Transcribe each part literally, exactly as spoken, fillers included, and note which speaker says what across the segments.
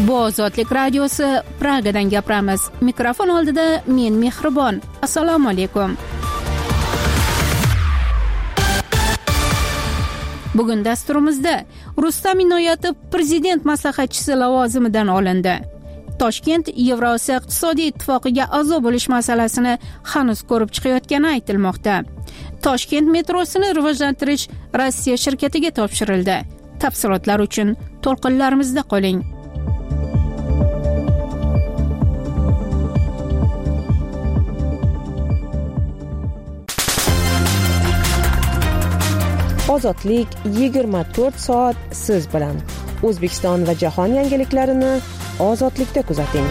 Speaker 1: Bu Ozodlik radiosi, Pragadan gapiramiz. Mikrofon oldida men Mehribon. Assalomu alaykum. Bugun dasturimizda Rustam Inoyatov prezident maslahatchisi lavozimidan olindi. Toshkent Yevrosiyo iqtisodiy ittifoqiga a'zo bo'lish masalasini hanuz ko'rib chiqayotgani aytilmoqda. Toshkent metrosini rivojlantirish Rossiya shirkatiga topshirildi. Tafsilotlar uchun to'lqinlarimizda qoling.
Speaker 2: Ozodlik yigirma to'rt soat siz bilan. O'zbekiston va jahon yangiliklarini ozodlikda kuzating.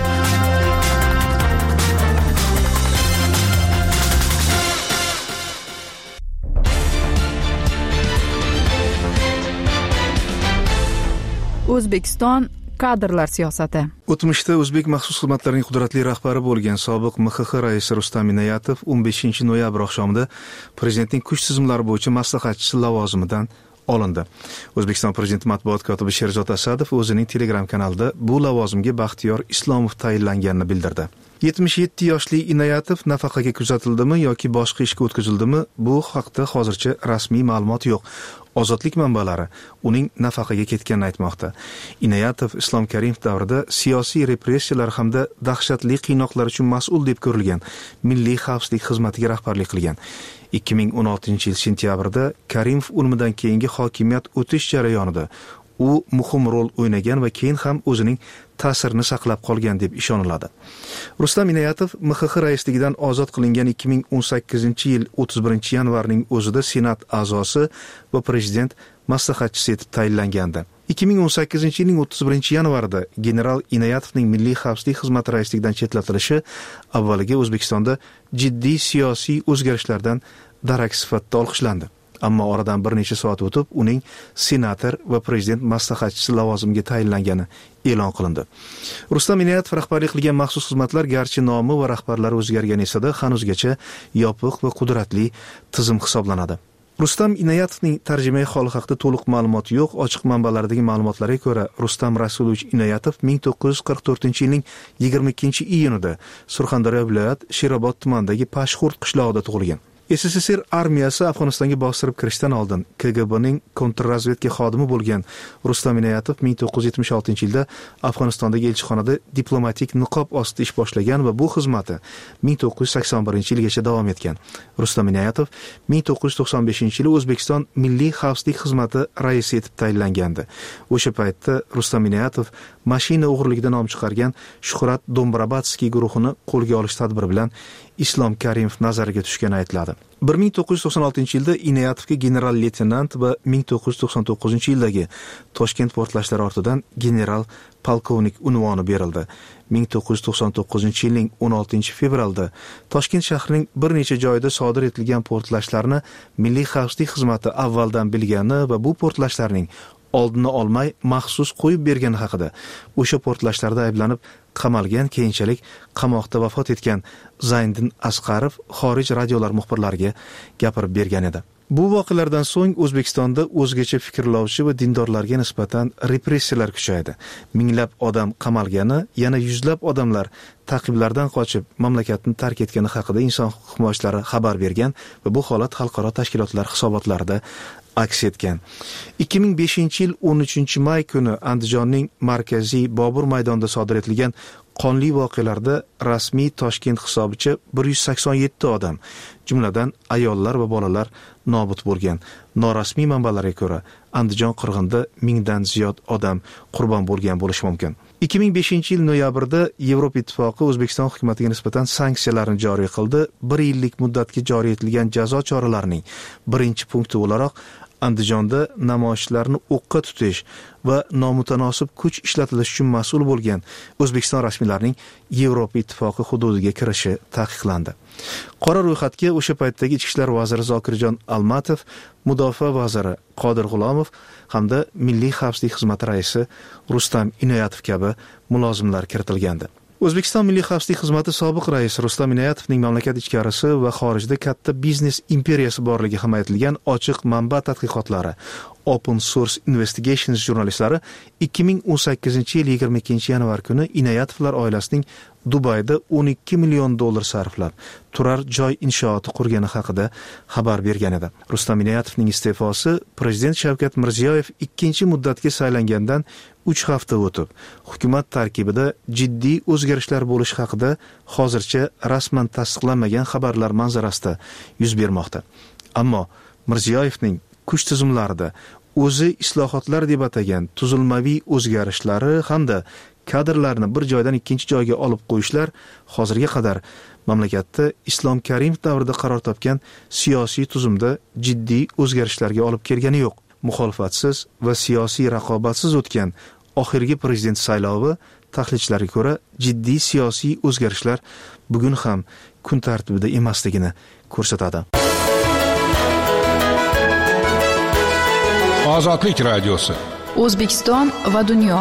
Speaker 3: O'zbekiston kadrlar siyosati.
Speaker 4: O'tmishda o'zbek maxsus xizmatlarining qudratli rahbari bo'lgan sobiq M X X raisi Rustam Inoyatov o'n beshinchi noyabr oqshomida prezidentning kuch tizimlari bo'yicha maslahatchisi lavozimidan olindi. O'zbekiston prezidenti matbuot kotibi Sherzod Asadov o'zining Telegram kanalida bu lavozimga Baxtiyor Islomov tayinlanganini bildirdi. yetmish yetti yoshli Inoyatov nafaqaga kuzatildimi yoki boshqa ishga o'tkazildimi, bu haqda hozircha rasmiy ma'lumot yo'q. Ozodlik manbalari uning nafaqaga ketganini aytmoqda. Inoyatov Islom Karimov davrida siyosiy repressiyalar hamda dahshatli qiynoqlar uchun mas'ul deb ko'rilgan Milliy xavfsizlik xizmatiga rahbarlik qilgan. ikki ming o'n oltinchi yil sentyabrda Karimov o'limidan keyingi hokimiyat o'tish jarayonida u muhim rol o'ynagan va keyin ham o'zining ta'sirini saqlab qolgan deb ishoniladi. Rustam Inoyatov M X X raisligidan ozod qilingan ikki ming o'n sakkizinchi yil o'ttiz birinchi yanvarning o'zida Senat a'zosi va prezident maslahatchisi etib tayinlangandi. ikki ming o'n sakkizinchi yilning o'ttiz birinchi yanvarida general Inoyatovning Milliy xavfsizlik xizmati raisligidan chetlatilishi avvaliga O'zbekistonda jiddiy siyosiy o'zgarishlardan darak sifatida olqishlandi. Ammo oradan bir necha soat o'tib uning senator va prezident maslahatchisi lavozimiga tayinlangani e'lon qilindi. Rustam Inoyatov rahbarlik qilgan maxsus xizmatlar garchi nomi va rahbarlari o'zgargan esa-da hanuzgacha yopiq va qudratli tizim hisoblanadi. Rustam Inoyatovning tarjimai holi haqida to'liq ma'lumot yo'q. Ochiq manbalardagi ma'lumotlarga ko'ra, Rustam Rasulovich Inoyatov ming to'qqiz yuz qirq to'rtinchi yilning yigirma ikkinchi iyunida Surxondaryo viloyat Sherobod tumanidagi Pashxurt qishlog'ida tug'ilgan. S S S R armiyasi Afg'onistonga bostirib kirishdan oldin K G B'ning kontrrazvedka xodimi bo'lgan Rustam Inoyatov ming to'qqiz yuz yetmish oltinchi yilda Afg'onistondagi elchixonada diplomatik niqob ostida ish boshlagan va bu xizmati ming to'qqiz yuz sakson birinchi yilgacha davom etgan. Rustam Inoyatov ming to'qqiz yuz to'qson beshinchi yili O'zbekiston Milliy xavfsizlik xizmati raisi etib tayinlangandi. O'sha paytda Rustam Inoyatov mashina o'g'irligidan nom chiqargan Shuhrat Dombrabatskiy guruhini qo'lga olish tadbiri bilan Islom Karimov nazariga tushgani aytiladi. bir ming to'qqiz yuz to'qson oltinchi yilda Inoyatovga general-leytenant va ming to'qqiz yuz to'qson to'qqizinchi yildagi Toshkent portlashlari ortidan general polkovnik unvoni berildi. ming to'qqiz yuz to'qson to'qqizinchi yilning o'n oltinchi fevralda Toshkent shahrining bir necha joyida sodir etilgan portlashlarni Milliy xavfsizlik xizmati avvaldan bilgani va bu portlashlarning oldini olmay maxsus qo'yib bergani haqida o'sha portlashlarda ayblanib qamalgan, keyinchalik qamoqda vafot etgan Zayniddin Asqarov xorij radiolar muxbirlariga gapirib bergan edi. Bu voqealardan so'ng O'zbekistonda o'zgacha fikrlovchi va dindorlarga nisbatan repressiyalar kuchaydi. Minglab odam qamalgani, yana yuzlab odamlar ta'qiblardan qochib mamlakatni tark etgani haqida inson huquq himoyachilari xabar bergan va bu holat xalqaro tashkilotlar hisobotlarida aks etgan. ikki ming beshinchi yil o'n uchinchi may kuni Andijonning markaziy Bobur maydonida sodir etilgan qonli voqealarda rasmiy Toshkent hisobicha bir yuz sakson yetti odam, jumladan ayollar va bolalar nobud bo'lgan. Norasmiy manbalarga ko'ra, Andijon qirg'inida mingdan ziyod odam qurbon bo'lgan bo'lishi mumkin. ikki ming beshinchi yil noyabrda Yevropa ittifoqi O'zbekiston hukumatiga nisbatan sanksiyalarni joriy qildi. bir yillik muddatga joriy etilgan jazo choralarining birinchi punkti o'laroq Andijonda namoyishlarni o'qqa tutish va nomutanosib kuch ishlatilishi uchun mas'ul bo'lgan O'zbekiston rasmiylarining Yevropa ittifoqi hududiga kirishi taqiqlandi. Qora ro'yxatga o'sha paytdagi Ichki ishlar vaziri Zokirjon Almatov, Mudofaa vaziri Qodir G'ulomov hamda Milliy xavfsizlik xizmati raisi Rustam Inoyatov kabi mulozimlar kiritilgandi. O'zbekiston Milliy xavfsizlik xizmati sobiq raisi Rustam Inoyatovning mamlakat ichkarisi va xorijda katta biznes imperiyasi borligi ham aytilgan ochiq manba tadqiqotlari Open Source Investigations jurnalistlari ikki ming o'n sakkizinchi yil yigirma ikkinchi yanvar kuni Inoyatovlar oilasining Dubayda o'n ikki million dollar sarflab turar joy inshooti qurgani haqida xabar bergan edi. Rustam Inoyatovning iste'fosi Prezident Shavkat Mirziyoyev ikkinchi muddatga saylangandan uch hafta o'tib, hukumat tarkibida jiddiy o'zgarishlar bo'lishi haqida hozircha rasman tasdiqlanmagan xabarlar manzarasida yuz bermoqda. Ammo Mirziyoyevning kuch tizimlarida o'zi islohotlar deb atagan tuzilmaviy o'zgarishlari hamda kadrlarni bir joydan ikkinchi joyga olib qo'yishlar hozirga qadar mamlakatda Islom Karimov davrida qaror topgan siyosiy tuzumda jiddiy o'zgarishlarga olib kelgani yo'q. Muxolifatsiz va siyosiy raqobatsiz o'tgan oxirgi prezident saylovi tahlilchilarga ko'ra jiddiy siyosiy o'zgarishlar bugun ham kun tartibida emasligini ko'rsatadi.
Speaker 5: Ozodlik radiosi.
Speaker 3: O'zbekiston va dunyo.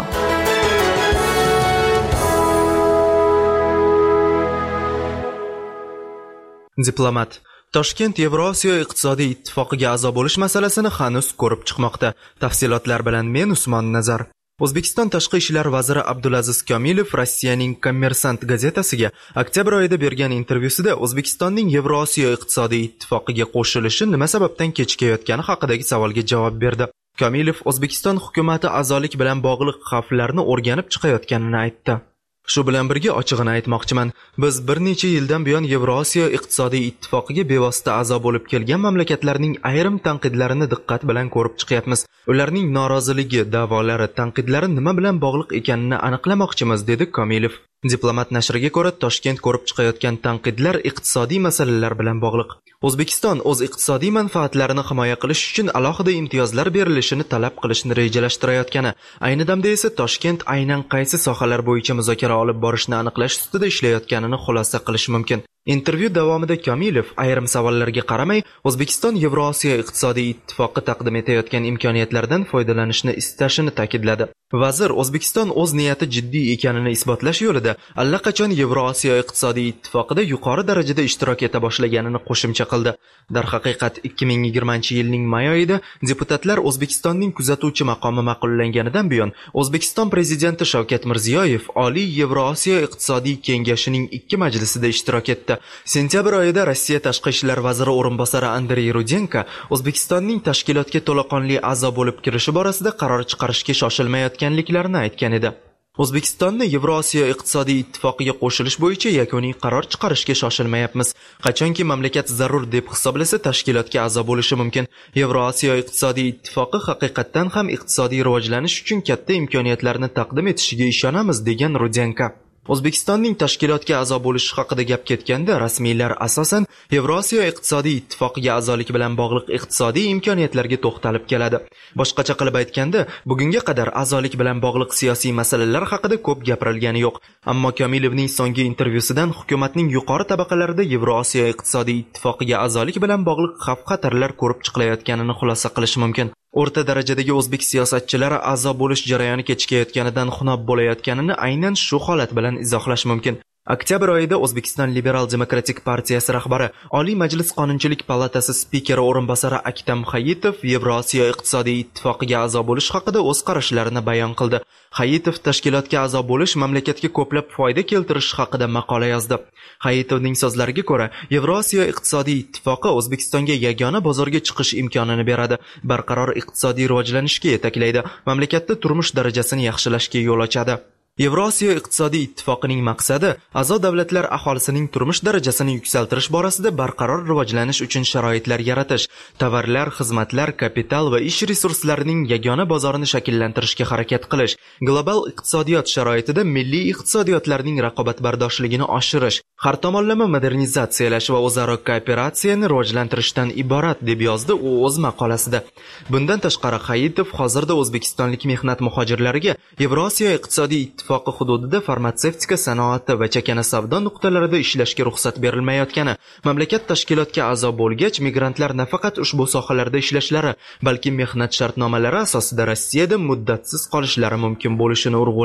Speaker 6: Diplomat. Toshkent Yevrosiyo iqtisodiy ittifoqiga a'zo bo'lish masalasini hanuz ko'rib chiqmoqda. Tafsilotlar bilan men Usmon Nazar. O'zbekiston Tashqi ishlar vaziri Abdulaziz Komilov Rossiyaning Kommersant gazetasiga oktyabr oyida bergan intervyusida O'zbekistonning Yevrosiyo iqtisodiy ittifoqiga qo'shilishi nima sababdan kechikayotgani haqidagi savolga javob berdi. Komilov O'zbekiston hukumati a'zolik bilan bog'liq xavflarni o'rganib chiqayotganini aytdi. Shu bilan birga ochig'ini aytmoqchiman, biz bir necha yildan buyon Yevrosiyo iqtisodiy ittifoqiga bevosita a'zo bo'lib kelgan mamlakatlarning ayrim tanqidlarini diqqat bilan ko'rib chiqyapmiz. Ularning noroziligi, da'volari, tanqidlari nima bilan bog'liq ekanini aniqlamoqchimiz, dedi Komilov. Diplomat nashriga ko'ra, Toshkent ko'rib chiqayotgan tanqidlar iqtisodiy masalalar bilan bog'liq. O'zbekiston o'z iqtisodiy manfaatlarini himoya qilish uchun alohida imtiyozlar berilishini talab qilishni rejalashtirayotgani, ayni damda esa Toshkent aynan qaysi sohalar bo'yicha muzokara olib borishni aniqlash ustida ishlayotganini xulosa qilish mumkin. Intervyu davomida Komilov ayrim savollarga qaramay, O'zbekiston Yevrosiyo iqtisodiy ittifoqi taqdim etayotgan imkoniyatlardan foydalanishni istashini ta'kidladi. Vazir O'zbekiston o'z niyati jiddiy ekanini isbotlash yo'lida allaqachon Yevrosiyo iqtisodiy ittifoqida yuqori darajada ishtirok eta boshlaganini qo'shimcha qildi. Darhaqiqat ikki ming yigirmanchi yilning may oyida deputatlar O'zbekistonning kuzatuvchi maqomi ma'qullanganidan buyon O'zbekiston prezidenti Shavkat Mirziyoyev Oliy Yevrosiyo iqtisodiy kengashining ikki majlisida ishtirok etdi. Sentyabr oyida Rossiya tashqi ishlar vaziri o'rinbosari Andrey Rudenko O'zbekistonning tashkilotga to'laqonli a'zo bo'lib kirishi borasida qaror chiqarishga shoshilmayotganliklarini aytgan edi. O'zbekistonni Yevrosiyo iqtisodiy ittifoqiga qo'shilish bo'yicha yakuniy qaror chiqarishga shoshilmayapmiz. Qachonki mamlakat zarur deb hisoblasa, tashkilotga a'zo bo'lishi mumkin. Yevrosiyo iqtisodiy ittifoqi haqiqatan ham iqtisodiy rivojlanish uchun katta imkoniyatlarni taqdim etishiga ishonamiz, degan Rudenko. O'zbekistonning tashkilotga a'zo bo'lishi haqida gap ketganda, rasmiylar asosan Yevrosiyo iqtisodiy ittifoqiga a'zolik bilan bog'liq iqtisodiy imkoniyatlarga to'xtalib keladi. Boshqacha qilib aytganda, bugunga qadar a'zolik bilan bog'liq siyosiy masalalar haqida ko'p gapirilgani yo'q. Ammo Komilovning so'nggi intervyusidan hukumatning yuqori tabaqalarida Yevrosiyo iqtisodiy ittifoqiga a'zolik bilan bog'liq xavf-xatarlar ko'rib chiqilayotganini xulosa qilish mumkin. O'rta darajadagi o'zbek siyosatchilari a'zo bo'lish jarayoni kechikayotganidan xunob bo'layotganini aynan shu holat bilan izohlash mumkin. Oktyabr oyida O'zbekiston Liberal Demokratik partiyasi rahbari, Oliy Majlis Qonunchilik palatasi spikeri o'rinbosari Aktam Hayitov Yevrosiyo iqtisodiy ittifoqiga a'zo bo'lish haqida o'z qarashlarini bayon qildi. Hayitov tashkilotga a'zo bo'lish mamlakatga ko'plab foyda keltirishi haqida maqola yozdi. Hayitovning so'zlariga ko'ra, Yevrosiyo iqtisodiy ittifoqi O'zbekistonga yagona bozorga chiqish imkonini beradi, barqaror iqtisodiy rivojlanishga yetaklaydi, mamlakatda turmush darajasini yaxshilashga yo'l ochadi. Yevrosiyo iqtisodiy ittifoqining maqsadi a'zo davlatlar aholisining turmush darajasini yuksaltirish borasida barqaror rivojlanish uchun sharoitlar yaratish, tovarlar, xizmatlar, kapital va ish resurslarining yagona bozorini shakllantirishga harakat qilish, global iqtisodiyot sharoitida milliy iqtisodiyotlarning raqobatbardoshligini oshirish, har tomonlama modernizatsiyalash va o'zaro kooperatsiyani rivojlantirishdan iborat, deb yozdi u o'z maqolasida. Bundan tashqari, Hayitov hozirda o'zbekistonlik mehnat muhojirlariga Yevrosiyo iqtisodiy ittifoqi hududida farmatsevtika sanoati va chakana savdo nuqtalarida ishlashga ruxsat berilmayotgani, mamlakat tashkilotga a'zo bo'lgach migrantlar nafaqat ushbu sohalarda ishlashlari, balki mehnat shartnomalari asosida Rossiyada muddatsiz qolishlari mumkin bo'lishini urg'uladi.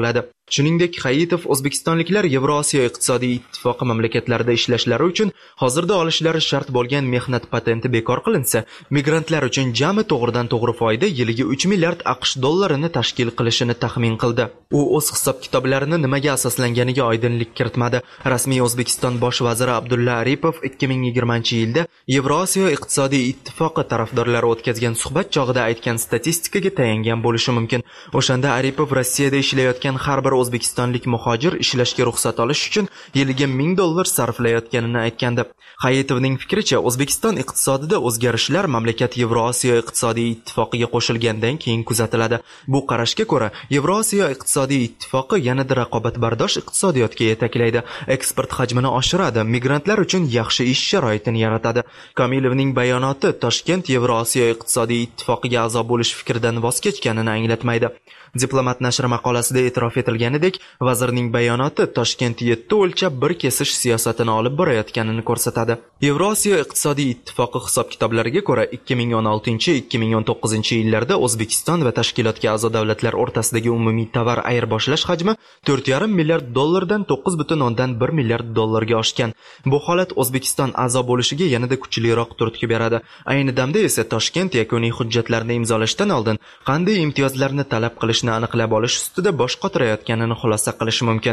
Speaker 6: Shuningdek, Hayitov O'zbekistonliklar Yevrosiyo iqtisodiy ittifoqi mamlakatlarida ishlashlari uchun hozirda olishlari shart bo'lgan mehnat patenti bekor qilinsa, migrantlar uchun jami to'g'ridan-to'g'ri foyda yiliga uch milliard AQSh dollarini tashkil qilishini taxmin qildi. U o'z hisob-kitoblarini nimaga asoslanganiga oydinlik kiritmadi. Rasmiy O'zbekiston bosh vaziri Abdulla Aripov ikki ming yigirmanchi yilda Yevrosiyo iqtisodiy ittifoqi tarafdorlari o'tkazgan suhbat chog'ida aytgan statistikaga tayangan bo'lishi mumkin. O'shanda Aripov Rossiyada ishlayotgan har bir o'zbekistonlik muhojir ishlashga ruxsat olish uchun yiliga ming dollar sarflayotganini aytgandi. Hayitovning fikricha, O'zbekiston iqtisodida o'zgarishlar mamlakat Yevrosiyo iqtisodiy ittifoqiga qo'shilgandan keyin kuzatiladi. Bu qarashga ko'ra, Yevrosiyo iqtisodiy ittifoqi yanada raqobatbardosh iqtisodiyotga yetaklaydi, eksport hajmini oshiradi, migrantlar uchun yaxshi ish sharoitini yaratadi. Komilovning bayonoti Toshkent Yevrosiyo iqtisodiy ittifoqiga a'zo bo'lish fikridan voz kechganini anglatmaydi. Diplomat nashri maqolasida e'tirof etilganidek, vazirning bayonoti Toshkent yetti o'lchab bir kesish siyosatini olib borayotganini ko'rsatadi. Yevrosiyo iqtisodiy ittifoqi hisob-kitoblariga ko'ra, ikki ming o'n oltinchi ikki ming o'n to'qqizinchi yillarda O'zbekiston va tashkilotga a'zo davlatlar o'rtasidagi umumiy tovar ayirboshlash hajmi to'rt yarim milliard dollardan to'qqiz butun o'ndan bir milliard dollarga oshgan. Bu holat O'zbekiston a'zo bo'lishiga yanada kuchliroq turtki beradi. Ayni damda esa Toshkent yakuniy hujjatlarni imzolashdan oldin qanday imtiyozlarni talab qilish aniqlab olish ustida bosh qotirayotganini xulosa qilish mumkin.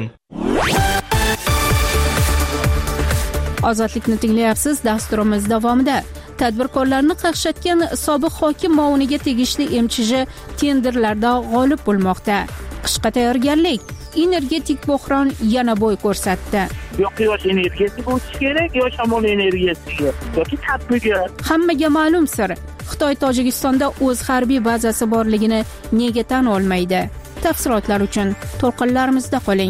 Speaker 1: Ozodlikni tinglayapsiz. Dasturimiz davomida tadbirkorlarni qaqshatgan sobiq hokim Mo'uniga tegishli M C J tenderlarda g'olib bo'lmoqda. Qishqa tayyorgarlik, energetik bo'hron yana bo'y ko'rsatdi.
Speaker 5: Yo quyosh energetiki o'tish kerak, yo shamol energiyasiga yoki tabiiy.
Speaker 1: Hammaga ma'lum sir. Xitoy Tojikistonda o'z harbiy bazasi borligini nega tan olmaydi? Tafsilotlar uchun to'lqinlarimizda qoling.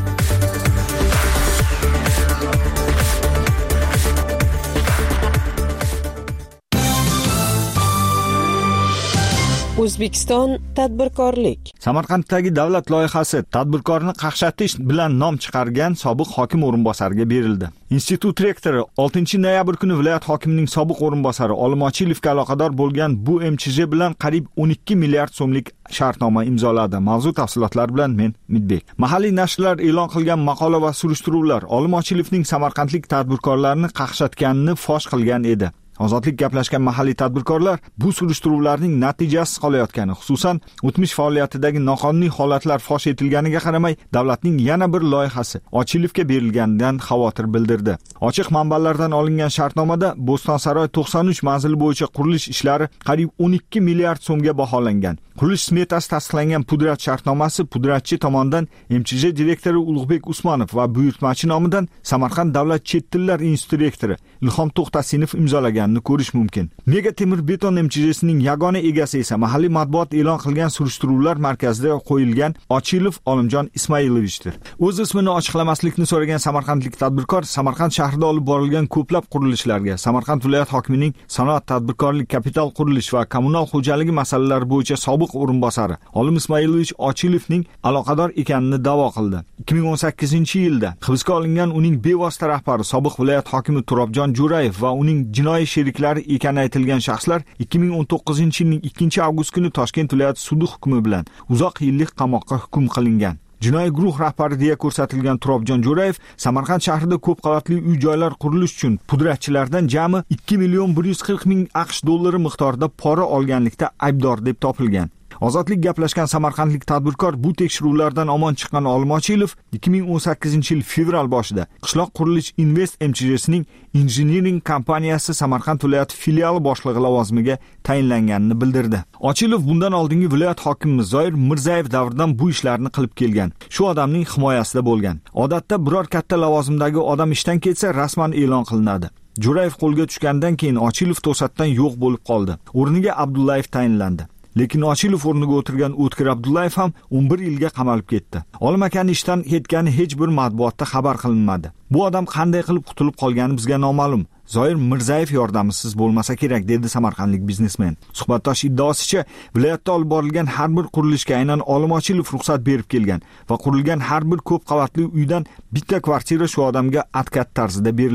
Speaker 2: O'zbekiston tadbirkorlik.
Speaker 7: Samarqanddagi davlat loyihasi tadbirkorni qaqshatish bilan nom chiqargan sobiq hokim o'rinbosariga berildi. Institut rektori oltinchi noyabr kuni viloyat hokimining sobiq o'rinbosari Olim Ochilovga aloqador bo'lgan bu M C J bilan qariyb o'n ikki milliard so'mlik shartnoma imzoladi. Mavzu tafsilotlari bilan men Midbek. Mahalliy nashrlar e'lon qilgan maqola va surishtiruvlar Olim Ochilovning samarqandlik tadbirkorlarni qaqshatganini fosh qilgan edi. Ozodlik gaplashgan mahalliy tadbirkorlar bu surishtiruvlarning natijasiz qolayotgani, xususan o'tmish faoliyatidagi noqonuniy holatlar fosh etilganiga qaramay, davlatning yana bir loyihasi Ochilovga berilganidan xavotir bildirdi. Ochiq manbalardan olingan shartnomada Bo'stonsaroy to'qson uch manzili bo'yicha qurilish ishlari qariyb o'n ikki milliard so'mga baholangan. Qurilish smetasi tasdiqlangan pudrat shartnomasi pudratchi tomonidan M C J direktori Ulug'bek Usmonov va buyurtmachi nomidan Samarqand davlat chet tillar instituti rektori Ilhom To'xtasinov imzolaganini ko'rish mumkin. Mega temir beton M C J'sining yagona egasi esa mahalliy matbuot e'lon qilgan surishtiruvlar markazida qo'yilgan Ochilov Olimjon Ismoilovichdir. O'z ismini ochiqlamaslikni so'ragan samarqandlik tadbirkor Samarqand shahrida olib borilgan ko'plab qurilishlarga Samarqand viloyat hokimining sanoat, tadbirkorlik, kapital qurilish va kommunal xo'jaligi masalalari bo'yicha sobiq o'rinbosari Olim Ismoilovich Ochilovning aloqador ekanini da'vo qildi. ikki ming o'n sakkizinchi yilda hibsga olingan uning bevosita rahbari sobiq viloyat hokimi Turobjon Jo'rayev va uning jinoiy sheriklari ekani aytilgan shaxslar ikki ming o'n to'qqizinchi yilning ikkinchi avgust kuni Toshkent viloyat sudi hukmi bilan uzoq yillik qamoqqa hukm qilingan. Jinoiy guruh rahbari deya ko'rsatilgan Turobjon Jo'rayev Samarqand shahrida ko'p qavatli uy-joylar qurilish uchun pudratchilardan jami ikki million bir yuz qirq ming AQSh dollari miqdorida pora olganlikda aybdor deb topilgan. Ozodlik gaplashgan samarqandlik tadbirkor bu tekshiruvlardan omon chiqqan Olim Ochilov ikki ming o'n sakkizinchi yil fevral boshida Qishloq qurilish Invest M C J'sining injiniring kompaniyasi Samarqand viloyati filiali boshlig'i lavozimiga tayinlanganini bildirdi. Ochilov bundan oldingi viloyat hokimi Zoir Mirzayev davridan bu ishlarni qilib kelgan. Shu odamning himoyasida bo'lgan. Odatda biror katta lavozimdagi odam ishdan ketsa rasman e'lon qilinadi. Jo'rayev qo'lga tushgandan keyin Ochilov to'satdan yo'q bo'lib qoldi. O'rniga Abdullayev tayinlandi. Lekin Ochilov o'rniga o'tirgan O'tkir Abdullayev ham o'n bir yilga qamalib ketdi. Olim akani ishdan ketgani hech bir matbuotda xabar qilinmadi. Bu odam qanday qilib qutulib qolgani bizga noma'lum. Zoir Mirzayev yordamisiz bo'lmasa kerak, dedi samarqandlik biznesmen. Suhbatdosh iddaosicha, viloyatda olib borilgan har bir qurilishga aynan Olim Ochilov ruxsat berib kelgan va qurilgan har bir ko'p qavatli uydan bitta kvartira shu odamga atkat tarzida berilgan.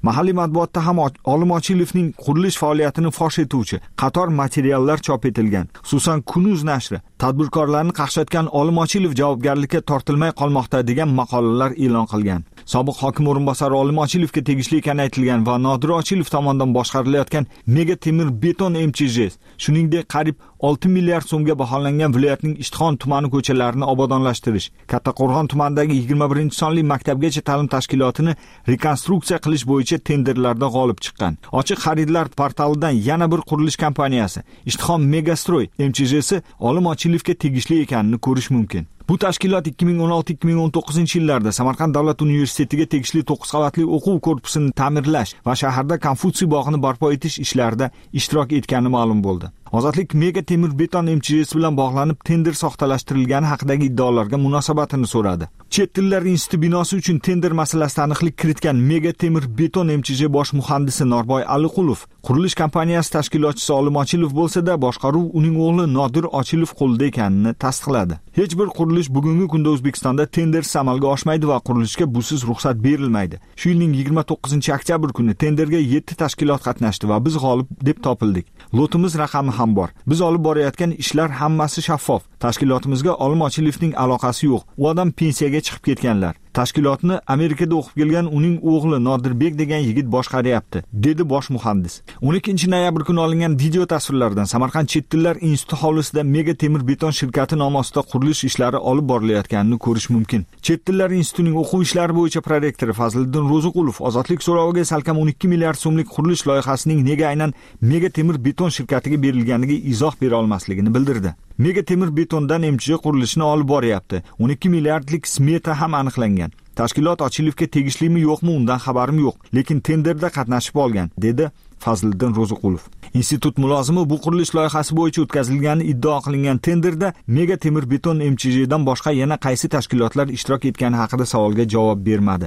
Speaker 7: Mahalliy matbuotda ham Olim Ochilovning qurilish faoliyatini fosh etuvchi qator materiallar chop etilgan. Xususan Kunuz nashri tadbirkorlarni qaqshatgan Olim Ochilov javobgarlikka tortilmay qolmoqda degan maqolalar e'lon qilgan. Sobiq hokim o'rinbosari Olim Ochilovga tegishli ekani aytilgan va Nodir Ochilov tomonidan boshqarilayotgan mega temir beton M C J, shuningdek qariyb olti milliard so'mga baholangan viloyatning Ishtixon tumani ko'chalarini obodonlashtirish, Kattaqo'rg'on tumanidagi yigirma birinchi sonli maktabgacha ta'lim tashkilotini rekonstruksiya qilish bo'yicha tenderlarda g'olib chiqqan. Ochiq xaridlar portalidan yana bir qurilish kompaniyasi Ishtixon Megastroy M C J'si Olim Ochilovga tegishli ekanini ko'rish mumkin. Bu tashkilot ikki ming o'n olti ikki ming o'n to'qqizinchi yillarda Samarqand davlat universitetiga tegishli to'qqiz qavatli o'quv korpusini ta'mirlash va shaharda Konfutsiy bog'ini barpo etish ishlarida ishtirok etgani ma'lum bo'ldi. Ozodlik mega temir beton M C J'si bilan bog'lanib tender soxtalashtirilgani haqidagi iddaolarga munosabatini so'radi. Chet tillar instituti binosi uchun tender masalasida aniqlik kiritgan mega temir beton M C J bosh muhandisi Norboy Aliqulov qurilish kompaniyasi tashkilotchisi Olim Ochilov bo'lsa-da, boshqaruv uning o'g'li Nodir Ochilov qo'lida ekanini tasdiqladi. Hech bir qurilish bugungi kunda O'zbekistonda tendersiz amalga oshmaydi va qurilishga busiz ruxsat berilmaydi. Shu yilning yigirma to'qqizinchi oktyabr kuni tenderga yetti tashkilot qatnashdi va biz g'olib deb topildik. Lotimiz raqami ham bor. Biz olib borayotgan ishlar hammasi shaffof. Tashkilotimizga Olim Ochilovning aloqasi yo'q. U odam pensiyaga chiqib ketganlar. Tashkilotni Amerikada o'qib kelgan uning o'g'li Nodirbek degan yigit boshqaryapti, dedi bosh muhandis. o'n ikkinchi noyabr kuni olingan video tasvirlardan Samarqand chet tillar instituti hovlisida mega temir beton shirkati nomi ostida qurilish ishlari olib borilayotganini ko'rish mumkin. Chet tillar institutining o'quv ishlari bo'yicha prorektori Fazliddin Ro'ziqulov ozodlik so'roviga salkam o'n ikki milliard so'mlik qurilish loyihasining nega aynan mega temir beton shirkatiga berilganiga izoh bera olmasligini bildirdi. Mega temir betondan M C J qurilishini olib boryapti. o'n ikki milliardlik smeta ham aniqlangan. Tashkilot Ochilovga tegishlimi yo'qmi undan xabarim yo'q, lekin tenderda qatnashib olgan, dedi Fazliddin Ro'ziqulov. Institut mulozimi bu qurilish loyihasi bo'yicha o'tkazilganini iddao qilingan tenderda mega temir beton M C J'dan boshqa yana qaysi tashkilotlar ishtirok etgani haqida savolga javob bermadi.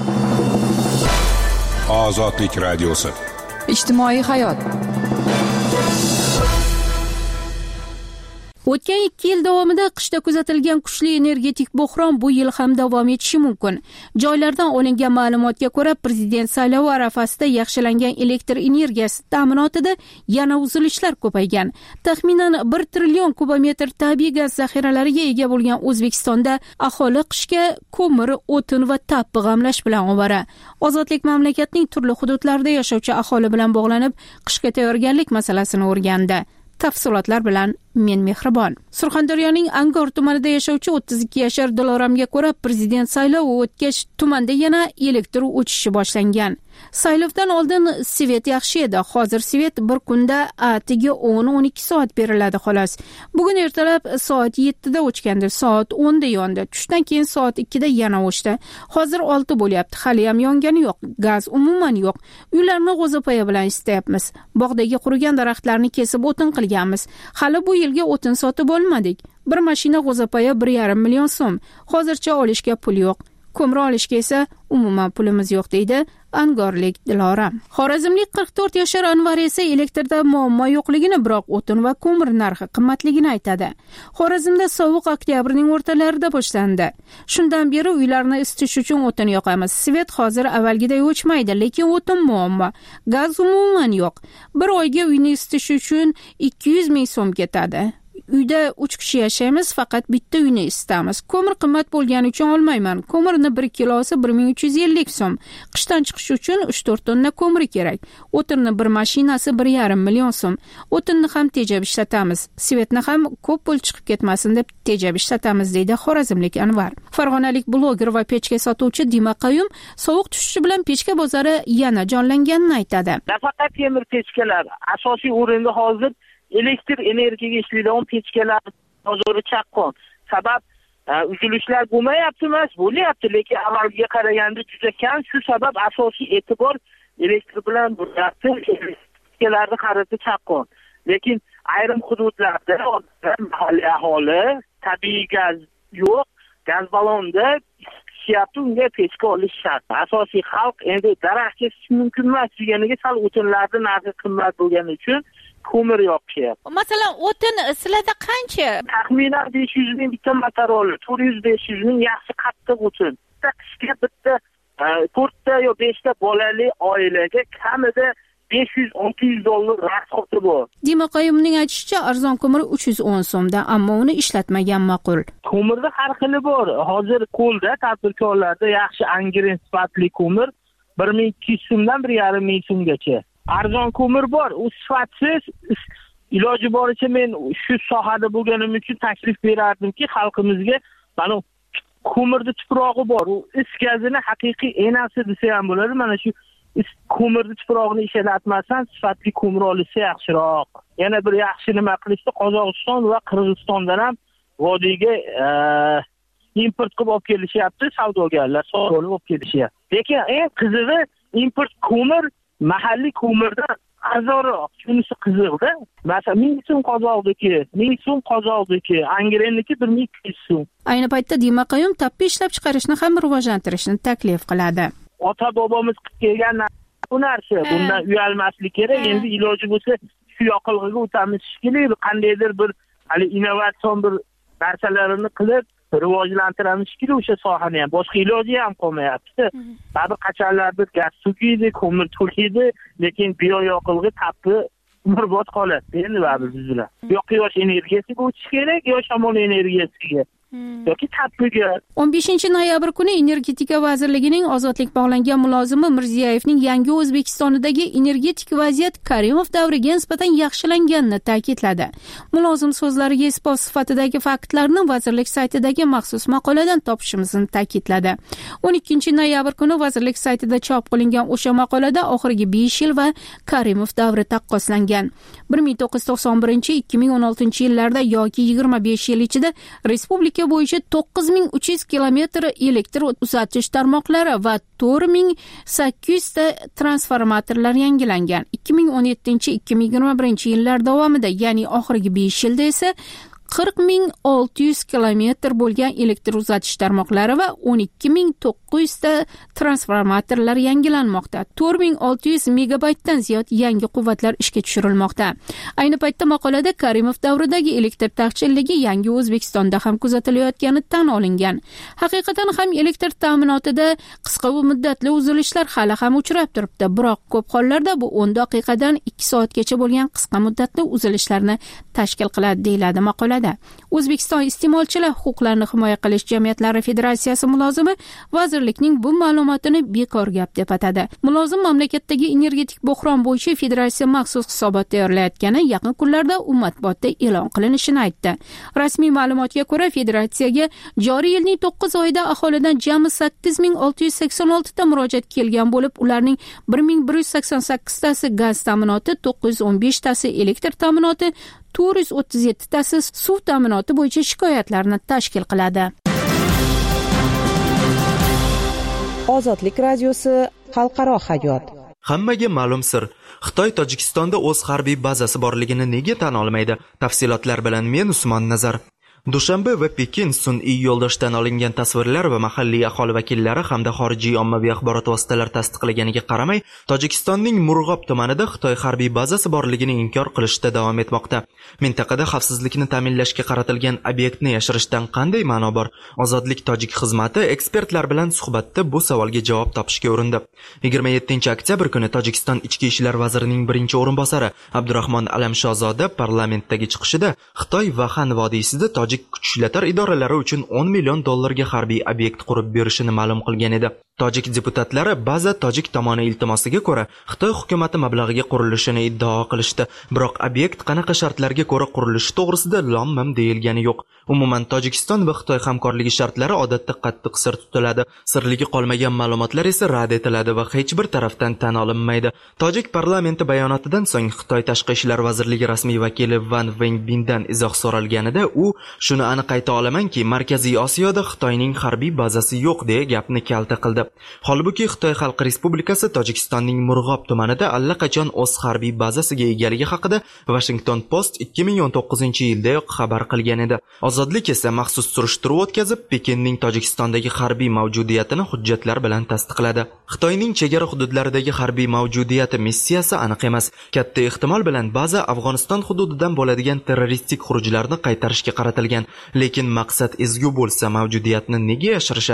Speaker 8: Ozodlik radiosi.
Speaker 3: Ijtimoiy hayot.
Speaker 1: O'tgan ikki yil davomida qishda kuzatilgan kuchli energetik buhron bu yil ham davom etishi mumkin. Joylardan olingan ma'lumotga ko'ra, prezident saylovi arafasida yaxshilangan elektr energiyasi ta'minotida yana uzilishlar ko'paygan. Taxminan bir trillion kubometr tabiiy gaz zaxiralariga ega bo'lgan O'zbekistonda aholi qishga ko'mir, o'tin va tappi g'amlash bilan ovora. Ozodlik mamlakatning turli hududlarida yashovchi aholi bilan bog'lanib, qishga tayyorgarlik masalasini o'rgandi. Tafsilotlar bilan men Mehribon. Surxondaryoning Angor tumanida yashovchi o'ttiz ikki yashar Diloramga ko'ra, prezident saylovi o'tgach, tumanda yana elektr o'chishi boshlangan. Saylovdan oldin svet yaxshi edi. Hozir svet bir kunda atiga o'n o'n ikki soat beriladi xolos. Bugun ertalab soat yettida o'chgandi, soat o'nda yondi. Tushdan keyin soat ikkida yana o'chdi. Hozir olti bo'lyapti. Hali ham yongani yo'q. Gaz umuman yo'q. Uylarni g'o'zapoya bilan isitayapmiz. Bog'dagi qurigan daraxtlarni kesib o'tin qilganmiz. Hali bu yilga o'tin sotib olmadik. Bir mashina g'o'zapoya bir yarim million so'm. Hozircha olishga pul yo'q. Ko'mir olishga esa umuman pulimiz yo'q, deydi angorlik Dilora. Xorazmlik qirq to'rt yashar Anvar esa elektrda muammo yo'qligini, biroq o'tin va ko'mir narxi qimmatligini aytadi. Xorazmda sovuq oktyabrning o'rtalarida boshlandi. Shundan beri uylarni isitish uchun o'tin yoqamiz. Svet hozir avvalgiday o'chmaydi, lekin o'tin muammo. Gaz umuman yo'q. Bir oyga uyni isitish uchun ikki yuz ming so'm ketadi. Uyda uch kishi yashaymiz, faqat bitta uyni isitamiz. Ko'mir qimmat bo'lgani uchun olmayman. Ko'mirni bir kilosi bir ming uch yuz ellik so'm. Qishdan chiqish uchun uch to'rt tonna ko'mir kerak. O'tinni bir mashinasi bir yarim million so'm. O'tinni ham tejab ishlatamiz. Svetni ham ko'p pul chiqib ketmasin deb tejab ishlatamiz, deydi Xorazmlik Anvar. Farg'onalik bloger va pechka sotuvchi Dima Qayum sovuq tushishi bilan pechka bozori yana jonlanganini aytadi.
Speaker 5: Nafaqat temir pechkalar, asosiy o'rinda hozir elektr energiyaga ishlaydigan pechkalar bozori chaqqon. Sabab uzilishlar bo'lmayapti emas, bo'lyapti, lekin avvalgiga qaraganda juda kam. Shu sabab asosiy e'tibor elektr bilan bo'lyapti. Pechkalarni xaridi chaqqon. Lekin ayrim hududlarda mahalliy aholi tabiiy gaz yo'q, gaz ballonda istishyapti, unga pechka olish shart. Asosiy xalq endi daraxt kesish mumkin emas deganiga sal o'tinlarning narxi qimmat bo'lgani uchun ko'mir yoqishyapti.
Speaker 1: Masalan, o'tin sizlarda qancha?
Speaker 5: Taxminan besh yuz ming bitta motoroli, to'rt yuz besh yuz ming yaxshi qattiq o'tin. Bitta qishga bitta to'rtta yo beshta bolali oilaga kamida besh yuz olti yuz dollar rasxoti bor.
Speaker 1: Dimaqayimning aytishicha, arzon ko'mir uch yuz o'n so'mda, ammo uni ishlatmagan ma'qul.
Speaker 5: Ko'mirda har xili bor. Hozir qo'lda tadbirkorlarda yaxshi angren sifatli ko'mir bir ming ikki yuz so'mdan bir yarim ming so'mgacha. Arzon ko'mir bor, u sifatsiz. Iloji boricha men shu sohada bo'lganim uchun taklif berardimki, xalqimizga mana ko'mirda tuprog'i bor. U is gazini haqiqiy enasi desa ham bo'ladi. Mana shu ko'mirni tuprog'ini ishlatmasdan sifatli ko'mir olsa yaxshiroq. Yana bir yaxshi nima qilishdi, Qozog'iston va Qirg'izistondan ham vodiyga import qilib olib kelishyapti savdogarlar, sotib olib kelishyapti. Lekin eng qizig'i import ko'mir mahalliy ko'mirdan arzonroq. Shunisi qiziqda. Masalan, ming so'm qozoqniki, ming so'm qozoqniki, angrenniki bir ming ikki yuz so'm.
Speaker 1: Ayni paytda Dimaqayim tappi ishlab chiqarishni ham rivojlantirishni taklif qiladi.
Speaker 5: Ota bobomiz qilib kelgan bu narsa, bundan uyalmaslik kerak. Endi iloji bo'lsa shu yoqilg'iga o'tamiz kerak, qandaydir bir hali innovatsion bir narsalarini qilib rivojlantiramiz kerak o'sha sohani ham. Boshqa iloji ham qolmayapti. Ba'zi qachonlardir gaz to'kiydi, ko'mir to'kiydi, lekin bioyoqilg'i tappi umrbod qoladi. Endi ba'zi bizlar. Yo quyosh energiyasiga o'tish kerak, yo shamol energiyasiga. yoki tappiga.
Speaker 1: o'n beshinchi noyabr kuni Energetika vazirligining ozodlik bog'langan mulozimi Mirziyevning yangi O'zbekistondagi energetik vaziyat Karimov davriga nisbatan yaxshilanganini ta'kidladi. Mulozim so'zlariga isbot sifatidagi faktlarni vazirlik saytidagi maxsus maqoladan topishimizni ta'kidladi. o'n ikkinchi noyabr kuni vazirlik saytida chop qilingan o'sha maqolada oxirgi besh yil va Karimov davri taqqoslangan. bir ming to'qqiz yuz to'qson birinchi - ikki ming o'n oltinchi yillarda yoki yigirma besh yil ichida respublika bo'yicha to'qqiz ming uch yuz kilometr elektr uzatish tarmoqlari va to'rt ming sakkiz yuz ta transformatorlar yangilangan. ikki ming o'n yettinchi - ikki ming yigirma birinchi yillar davomida, ya'ni oxirgi besh yilda esa qirq ming olti yuz kilometr bo'lgan elektr uzatish tarmoqlari va o'n ikki ming to'qqiz yuz ta transformatorlar yangilanmoqda. to'rt ming olti yuz megabaytdan ziyod yangi quvvatlar ishga tushirilmoqda. Ayni paytda maqolada Karimov davridagi elektr taqchilligi yangi O'zbekistonda ham kuzatilayotgani tan olingan. Haqiqatan ham elektr ta'minotida qisqa muddatli uzilishlar hali ham uchrab turibdi, biroq ko'p hollarda bu o'n daqiqadan ikki soatgacha bo'lgan qisqa muddatli uzilishlarni tashkil qiladi, deyiladi maqolada. O'zbekiston iste'molchilar huquqlarini himoya qilish jamiyatlari federatsiyasi mulozimi vazirlikning bu ma'lumotini bekor gap deb atadi. Mulozim mamlakatdagi energetik buhron bo'yicha federatsiya maxsus hisobot tayyorlayotgani yaqin kunlarda u matbuotda e'lon qilinishini aytdi. Rasmiy ma'lumotga ko'ra, federatsiyaga joriy yilning to'qqiz oyida aholidan jami sakkiz ming olti yuz sakson olti ta murojaat kelgan bo'lib, ularning bir ming bir yuz sakson sakkiz tasi gaz ta'minoti, to'qqiz yuz o'n besh tasi elektr ta'minoti, to'rt yuz o'ttiz yetti tasi suv ta'minoti bo'yicha shikoyatlarni tashkil qiladi.
Speaker 2: Ozodlik radiosi xalqaro hayot.
Speaker 6: Hammaga ma'lum sir, Xitoy Tojikistonda o'z harbiy bazasi borligini nega tan olmaydi? Tafsilotlar bilan men Usmon Nazar. Dushanbe va Pekin sun'iy yo'ldoshdan olingan tasvirlar va mahalliy aholi vakillari hamda xorijiy ommaviy axborot vositalari tasdiqlaganiga qaramay, Tojikistonning Murg'ob tumanida Xitoy harbiy bazasi borligini inkor qilishda davom etmoqda. Mintaqada xavfsizlikni ta'minlashga qaratilgan obyektni yashirishdan qanday ma'no bor? Ozodlik tojik xizmati ekspertlar bilan suhbatda bu savolga javob topishga urindi. yigirma yettinchi oktyabr kuni Tojikiston ichki ishlar vazirining birinchi o'rinbosari Abdurahmon Alamshozoda parlamentdagi chiqishida Xitoy Vaxan vodiysida tojik kuch ishlatar idoralari uchun o'n million dollarga harbiy obyekt qurib berishini ma'lum qilgan edi. Tojik deputatlari baza tojik tomoni iltimosiga ko'ra Xitoy hukumati mablag'iga qurilishini iddao qilishdi, biroq obyekt qanaqa shartlarga ko'ra qurilishi to'g'risida lom-mim deyilgani yo'q. Umuman Tojikiston va Xitoy hamkorligi shartlari odatda qattiq sir tutiladi. Sirligi qolmagan ma'lumotlar esa rad etiladi va hech bir tarafdan tan olinmaydi. Tojik parlamenti bayonotidan so'ng Xitoy Tashqi ishlar vazirligi rasmiy vakili Van Wengbindan izoh so'ralganida u shuni aniq ayta olamanki, Markaziy Osiyoda Xitoyning harbiy bazasi yo'q deya gapni kalta qildi. Holbuki Xitoy Xalq Respublikasi Tojikistonning Murg'ob tumanida allaqachon o'z harbiy bazasiga egaligi haqida Washington Post ikki ming o'n to'qqizinchi yildayoq xabar qilgan edi. Ozodlik esa maxsus surishtiruv o'tkazib, Pekinning Tojikistondagi harbiy mavjudiyatini hujjatlar bilan tasdiqladi. Xitoyning chegara hududlaridagi harbiy mavjudiyati missiyasi aniq emas. Katta ehtimol bilan baza Afg'oniston hududidan bo'ladigan terroristik xurujlarni qaytarishga qaratilgan, lekin maqsad ezgu bo'lsa, mavjudiyatni nega yashirishadi?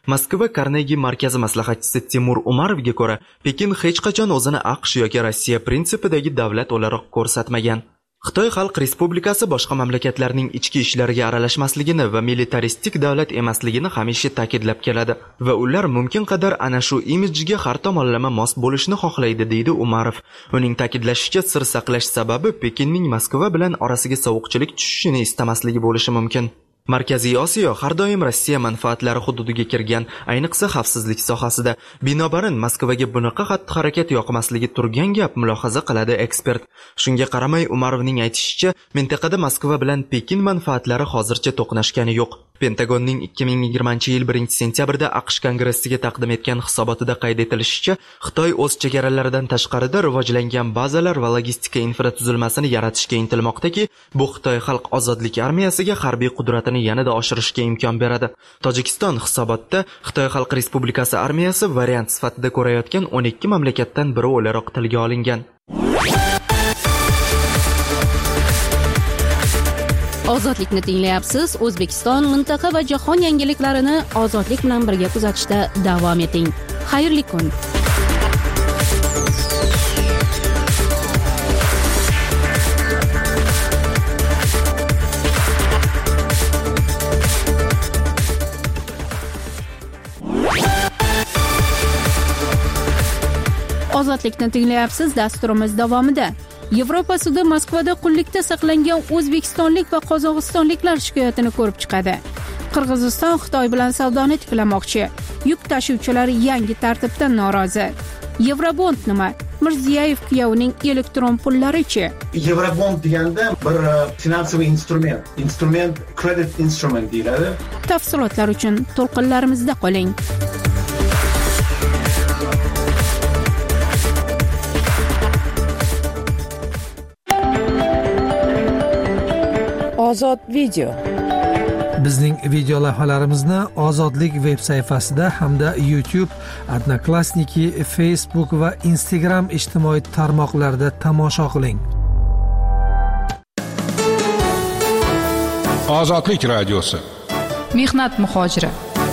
Speaker 6: Moskva Carnegie markazi maslahatchisi Timur Umarovga ko'ra, Pekin hech qachon o'zini AQSh yoki Rossiya prinsipidagi davlat o'laroq ko'rsatmagan. Xitoy Xalq Respublikasi boshqa mamlakatlarning ichki ishlariga aralashmasligini va militaristik davlat emasligini hamisha ta'kidlab keladi va ular mumkin qadar ana shu imidjiga har tomonlama mos bo'lishni xohlaydi, deydi Umarov. Uning ta'kidlashicha, sir saqlash sababi Pekinning Moskva bilan orasiga sovuqchilik tushishini istamasligi bo'lishi mumkin. Markaziy Osiyo har doim Rossiya manfaatlari hududiga kirgan, ayniqsa xavfsizlik sohasida. Binobarin Moskvaga bunaqa xatti-harakat yoqmasligi turgan gap, mulohaza qiladi ekspert. Shunga qaramay, Umarovning aytishicha, mintaqada Moskva bilan Pekin manfaatlari hozircha to'qnashgani yo'q. Pentagonning ikki ming yigirmanchi yil birinchi sentyabrda AQSh kongressiga taqdim etgan hisobotida qayd etilishicha, Xitoy o'z chegaralaridan tashqarida rivojlangan bazalar va logistika infratuzilmasini yaratishga intilmoqdaki, bu Xitoy Xalq ozodlik armiyasiga harbiy qudratini yanada oshirishga imkon beradi. Tojikiston hisobotda Xitoy Xalq Respublikasi armiyasi variant sifatida ko'rayotgan o'n ikki mamlakatdan biri o'laroq tilga olingan.
Speaker 1: Ozodlikni tinglayapsiz. O'zbekiston, mintaqa va jahon yangiliklarini ozodlik bilan birga kuzatishda davom eting. Xayrli kun. Ozodlikni tinglayapsiz. Dasturimiz davomida Yevropa sudi Moskvada qullikda saqlangan o'zbekistonlik va qozog'istonliklar shikoyatini ko'rib chiqadi. Qirg'iziston Xitoy bilan savdoni tiklamoqchi. Yuk tashuvchilar yangi tartibdan norozi. Yevrobond nima? Mirziyoyev kuyovining elektron pullari-chi?
Speaker 9: Yevrobond deganda bir finansiy instrument, instrument, credit instrument deyiladi.
Speaker 1: Tafsilotlar uchun to'lqinlarimizda qoling.
Speaker 2: Ozod video.
Speaker 10: Bizning video lavhalarimizni Ozodlik veb sayfasida hamda YouTube, Odnoklassniki, Facebook va Instagram ijtimoiy tarmoqlarida tomosha qiling.
Speaker 8: Ozodlik radiosi.
Speaker 3: Mehnat muhojiri.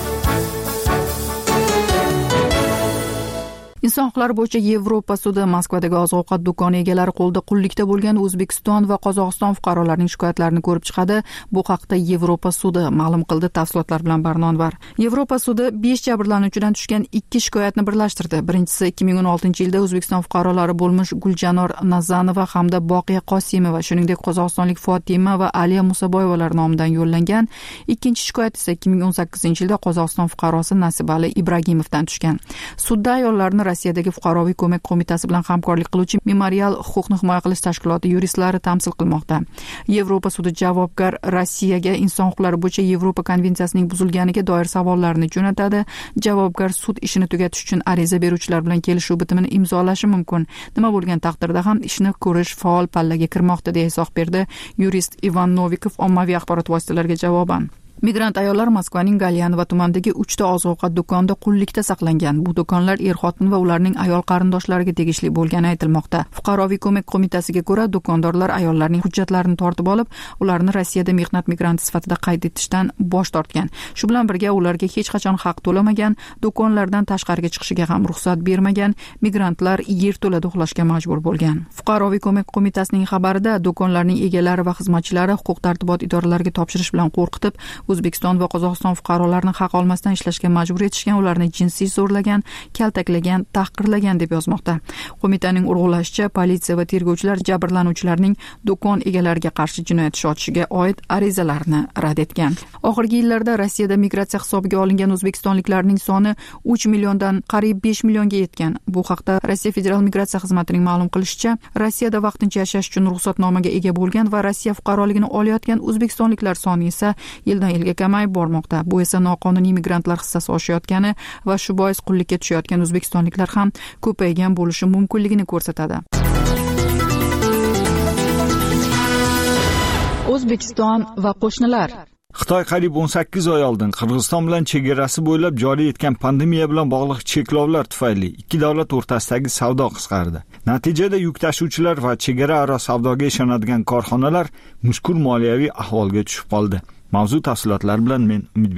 Speaker 3: Inson huquqlari bo'yicha Yevropa sudi Moskvadagi oziq-ovqat do'koni egalari qo'lida qullikda bo'lgan O'zbekiston va Qozog'iston fuqarolarining shikoyatlarini ko'rib chiqadi. Bu haqda Yevropa sudi ma'lum qildi. Tafsilotlar bilan Barno Anvar. Yevropa sudi besh jabrlanuvchidan tushgan ikki shikoyatni birlashtirdi. Birinchisi ikki ming o'n oltinchi yilda O'zbekiston fuqarolari bo'lmish Guljanor Nazanova hamda Boqiya Qosimova, shuningdek qozog'istonlik Fotima va Aliya Musaboyevalar nomidan yo'llangan. Ikkinchi shikoyat esa ikki ming o'n sakkizinchi yilda Qozog'iston fuqarosi Nasibali Ibragimovdan tushgan. Sudda ayollarni Rossiyadagi fuqaroviy ko'mak qo'mitasi bilan hamkorlik qiluvchi Memorial huquqni himoya qilish tashkiloti yuristlari tamsil qilmoqda. Yevropa sudi javobgar Rossiyaga inson huquqlari bo'yicha Yevropa konvensiyasining buzilganiga doir savollarni jo'natadi. Javobgar sud ishini tugatish uchun ariza beruvchilar bilan kelishuv bitimini imzolashi mumkin. Nima bo'lgan taqdirda ham ishni ko'rish faol pallaga kirmoqda, deya izoh berdi yurist Ivan Novikov ommaviy axborot vositalariga javoban. Migrant ayollar Moskvaning Galyanova tumanidagi uchta oziq-ovqat do'konida qullikda saqlangan. Bu do'konlar er-xotin va ularning ayol qarindoshlariga tegishli bo'lgani aytilmoqda. Fuqaroviy ko'mak qo'mitasiga ko'ra, do'kondorlar ayollarning hujjatlarini tortib olib, ularni Rossiyada mehnat migranti sifatida qayd etishdan bosh tortgan. Shu bilan birga ularga hech qachon haq to'lamagan, do'konlardan tashqariga chiqishiga ham ruxsat bermagan, migrantlar yerto'lada uxlashga majbur bo'lgan. Fuqaroviy ko'mak qo'mitasining xabarida do'konlarning egalari va xizmatchilari huquq-tartibot idoralariga topshirish bilan qo'rqitib, O'zbekiston va Qozog'iston fuqarolarini haq olmasdan ishlashga majbur etishgan, ularni jinsiy zo'rlagan, kaltaklagan, tahqirlagan deb yozmoqda. Qo'mitaning urg'ulashicha, politsiya va tergovchilar jabrlanuvchilarning do'kon egalariga qarshi jinoyat ishi ochishga oid arizalarni rad etgan. Oxirgi yillarda Rossiyada migratsiya hisobiga olingan o'zbekistonliklarning soni uch milliondan qariyb besh millionga yetgan. Bu haqda Rossiya Federal migratsiya xizmatining ma'lum qilishicha, Rossiyada vaqtincha yashash uchun ruxsatnomaga ega bo'lgan va Rossiya fuqaroligini olayotgan o'zbekistonliklar soni esa yildan yilga kamayib bormoqda. Bu esa noqonuniy migrantlar hissasi oshayotgani va shu bois qullikka tushayotgan o'zbekistonliklar ham ko'paygan bo'lishi mumkinligini ko'rsatadi. O'zbekiston va qo'shnilar.
Speaker 7: Xitoy qariyb o'n sakkiz oy oldin Qirg'iziston bilan chegarasi bo'ylab joriy etgan pandemiya bilan bog'liq cheklovlar tufayli ikki davlat o'rtasidagi savdo qisqardi. Natijada yuk tashuvchilar va chegara aro savdoga ishonadigan korxonalar mushkul moliyaviy ahvolga tushib qoldi. Mavzu tafsilotlari bilan men Umidbek.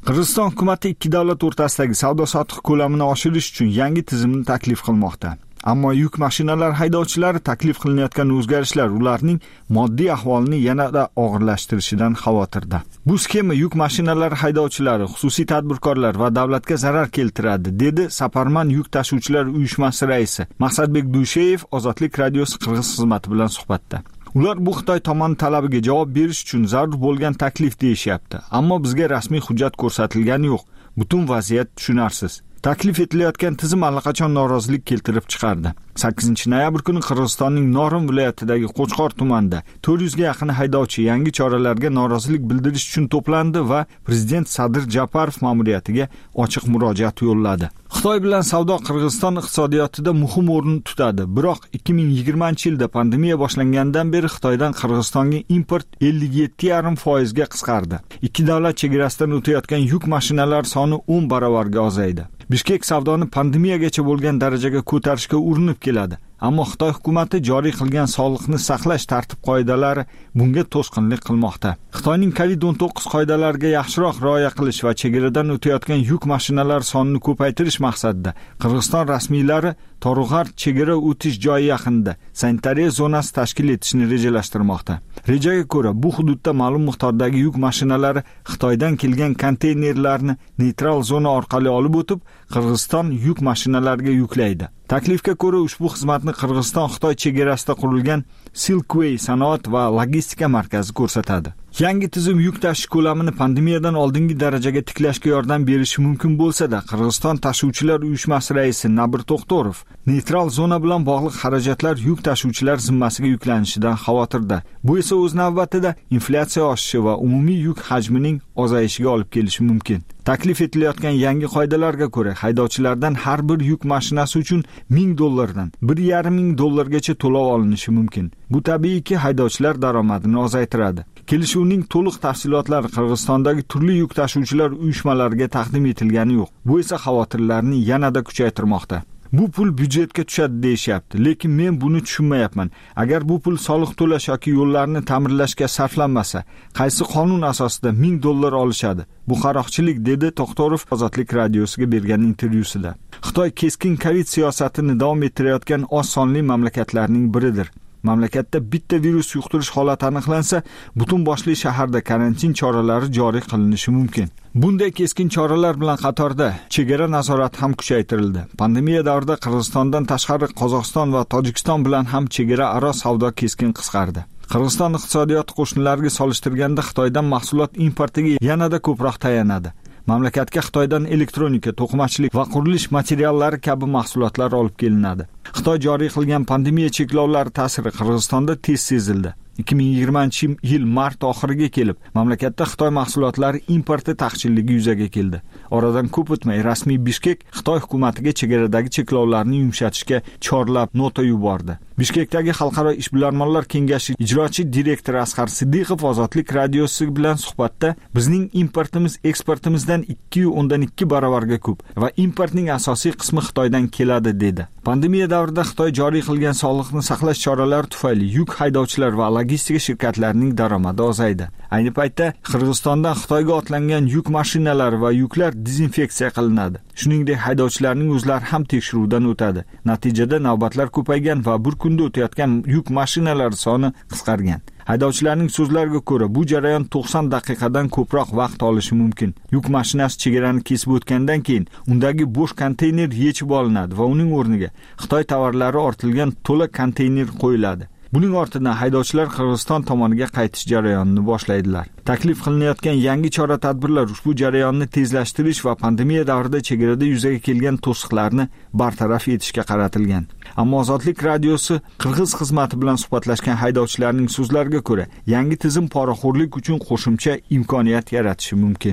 Speaker 7: Qirg'iziston hukumati ikki davlat o'rtasidagi savdo-sotiq ko'lamini oshirish uchun yangi tizimni taklif qilmoqda. Ammo yuk mashinalar haydovchilari taklif qilinayotgan o'zgarishlar ularning moddiy ahvolini yanada og'irlashtirishidan xavotirda. Bu sxema yuk mashinalari haydovchilari, xususiy tadbirkorlar va davlatga zarar keltiradi, dedi Saparman yuk tashuvchilar uyushmasi raisi Maqsadbek Dusheyev Ozodlik radiosi Qirg'iz xizmati bilan suhbatda. Ular bu Xitoy tomoni talabiga javob berish uchun zarur bo'lgan taklif deyishyapti. Ammo bizga rasmiy hujjat ko'rsatilgani yo'q. Butun vaziyat tushunarsiz. Taklif etilayotgan tizim allaqachon norozilik keltirib chiqardi. sakkizinchi noyabr kuni Qirg'izistonning Norin viloyatidagi Qo'chqor tumanida to'rt yuzga yaqin haydovchi yangi choralarga norozilik bildirish uchun to'plandi va prezident Sadir Japarov ma'muriyatiga ochiq murojaat yo'lladi. Xitoy bilan savdo Qirg'iziston iqtisodiyotida muhim o'rin tutadi. Biroq ikki ming yigirmanchi yilda pandemiya boshlangandan beri Xitoydan Qirg'izistonga import ellik yetti yarim foiz ga qisqardi. Ikki davlat chegarasidan o'tayotgan yuk mashinalar soni o'n baravarga ozaydi. Bishkek savdoni pandemiyagacha bo'lgan darajaga ko'tarishga urinib keladi. Ammo Xitoy hukumati joriy qilgan sog'liqni saqlash tartib-qoidalari bunga to'sqinlik qilmoqda. Xitoyning kovid o'n to'qqiz qoidalariga yaxshiroq rioya qilish va chegaradan o'tayotgan yuk mashinalar sonini ko'paytirish maqsadida Qirg'iziston rasmiylari Torug'ar chegara o'tish joyi yaqinida sanitariya zonasi tashkil etishni rejalashtirmoqda. Rejaga ko'ra, bu hududda ma'lum miqdordagi yuk mashinalari Xitoydan kelgan konteynerlarni neytral zona orqali olib o'tib, Qirg'iziston yuk mashinalariga yuklaydi. Taklifga ko'ra ushbu xizmatni Qirg'iziston-Xitoy chegarasida qurilgan Silkway sanoat va logistika markazi ko'rsatadi. Yangi tizim yuk tashish ko'lamini pandemiyadan oldingi darajaga tiklashga yordam berishi mumkin bo'lsa-da, Qirg'iziston tashuvchilar uyushmasi raisi Nabir To'xtorov neytral zona bilan bog'liq xarajatlar yuk tashuvchilar zimmasiga yuklanishidan xavotirda. Bu esa o'z navbatida inflyatsiya oshishi va umumiy yuk hajmining ozayishiga olib kelishi mumkin. Taklif etilayotgan yangi qoidalarga ko'ra, haydovchilardan har bir yuk mashinasi uchun ming dollardan bir yarim ming dollargacha to'lov olinishi mumkin. Bu tabiiyki haydovchilar daromadini ozaytiradi. Kelishuvning to'liq tafsilotlari Qirg'izistondagi turli yuk tashuvchilar uyushmalariga taqdim etilgani yo'q. Bu esa xavotirlarni yanada kuchaytirmoqda. Bu pul byudjetga tushadi deyishyapti, lekin men buni tushunmayapman. Agar bu pul soliq to'lash yoki yo'llarni ta'mirlashga sarflanmasa, qaysi qonun asosida ming dollar olishadi? Bu qaroqchilik, dedi To'xtorov Ozodlik radiosiga bergan intervyusida. Xitoy keskin Covid siyosatini davom ettirayotgan oz sonli mamlakatlarning biridir. Mamlakatda bitta virus yuqtirish holati aniqlansa, butun boshli shaharda karantin choralari joriy qilinishi mumkin. Bunday keskin choralar bilan qatorda chegara nazorati ham kuchaytirildi. Pandemiya davrida Qirg'izistondan tashqari Qozog'iston va Tojikiston bilan ham chegara aro savdo keskin qisqardi. Qirg'iziston iqtisodiyoti qo'shnilarga solishtirganda Xitoydan mahsulot importiga yanada ko'proq tayanadi. Mamlakatga Xitoydan elektronika, to'qimachilik va qurilish materiallari kabi mahsulotlar olib kelinadi. Xitoy joriy qilgan pandemiya cheklovlari ta'siri Qirg'izistonda tez sezildi. ikki ming yigirmanchi yil mart oxiriga kelib, mamlakatda Xitoy mahsulotlari importi taqchilligi yuzaga keldi. Oradan ko'p o'tmay rasmiy Bishkek Xitoy hukumatiga chegaradagi cheklovlarni yumshatishga chorlab nota yubordi. Bishkekdagi Xalqaro ishbilarmonlar kengashi ijrochi direktori Asqar Siddiqov Ozodlik radiosi bilan suhbatda bizning importimiz eksportimizdan ikki nuqta o'ndan ikki baravarga ko'p va importning asosiy qismi Xitoydan keladi, dedi. Pandemiya davrida Xitoy joriy qilgan sog'liqni saqlash choralari tufayli yuk haydovchilar va logistika shirkatlarining daromadi ozaydi. Ayni paytda Qirg'izistondan Xitoyga otlangan yuk mashinalari va yuklar dezinfeksiya qilinadi. Shuningdek, haydovchilarning o'zlari ham tekshiruvdan o'tadi. Natijada navbatlar ko'paygan va bir kunda o'tayotgan yuk mashinalari soni qisqargan. Haydovchilarning so'zlariga ko'ra, bu jarayon to'qson daqiqadan ko'proq vaqt olishi mumkin. Yuk mashinasi chegarani kesib o'tgandan keyin undagi bo'sh konteyner yechib olinadi va uning o'rniga Xitoy tovarlari ortilgan to'la konteyner qo'yiladi. Buning ortidan haydovchilar Qirg'iziston tomoniga qaytish jarayonini boshlaydilar. Taklif qilinayotgan yangi chora-tadbirlar ushbu jarayonni tezlashtirish va pandemiya davrida chegarada yuzaga kelgan to'siqlarni bartaraf etishga qaratilgan. Ammo Ozodlik radiosi Qirg'iz xizmati bilan suhbatlashgan haydovchilarning so'zlariga ko'ra, yangi tizim poraxo'rlik uchun qo'shimcha imkoniyat yaratishi mumkin.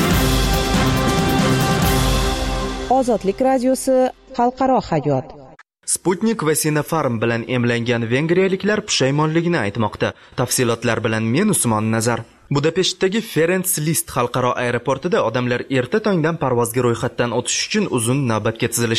Speaker 2: Ozodlik radiosi xalqaro hayot.
Speaker 6: Sputnik va Sinopharm bilan emlangan vengriyaliklar pushaymonligini aytmoqda. Tafsilotlar bilan men Usmon Nazar. Budapeshtdagi Ferenc Liszt xalqaro aeroportida odamlar erta tongdan parvozga ro'yxatdan o'tish uchun uzun navbatga tizilishgan.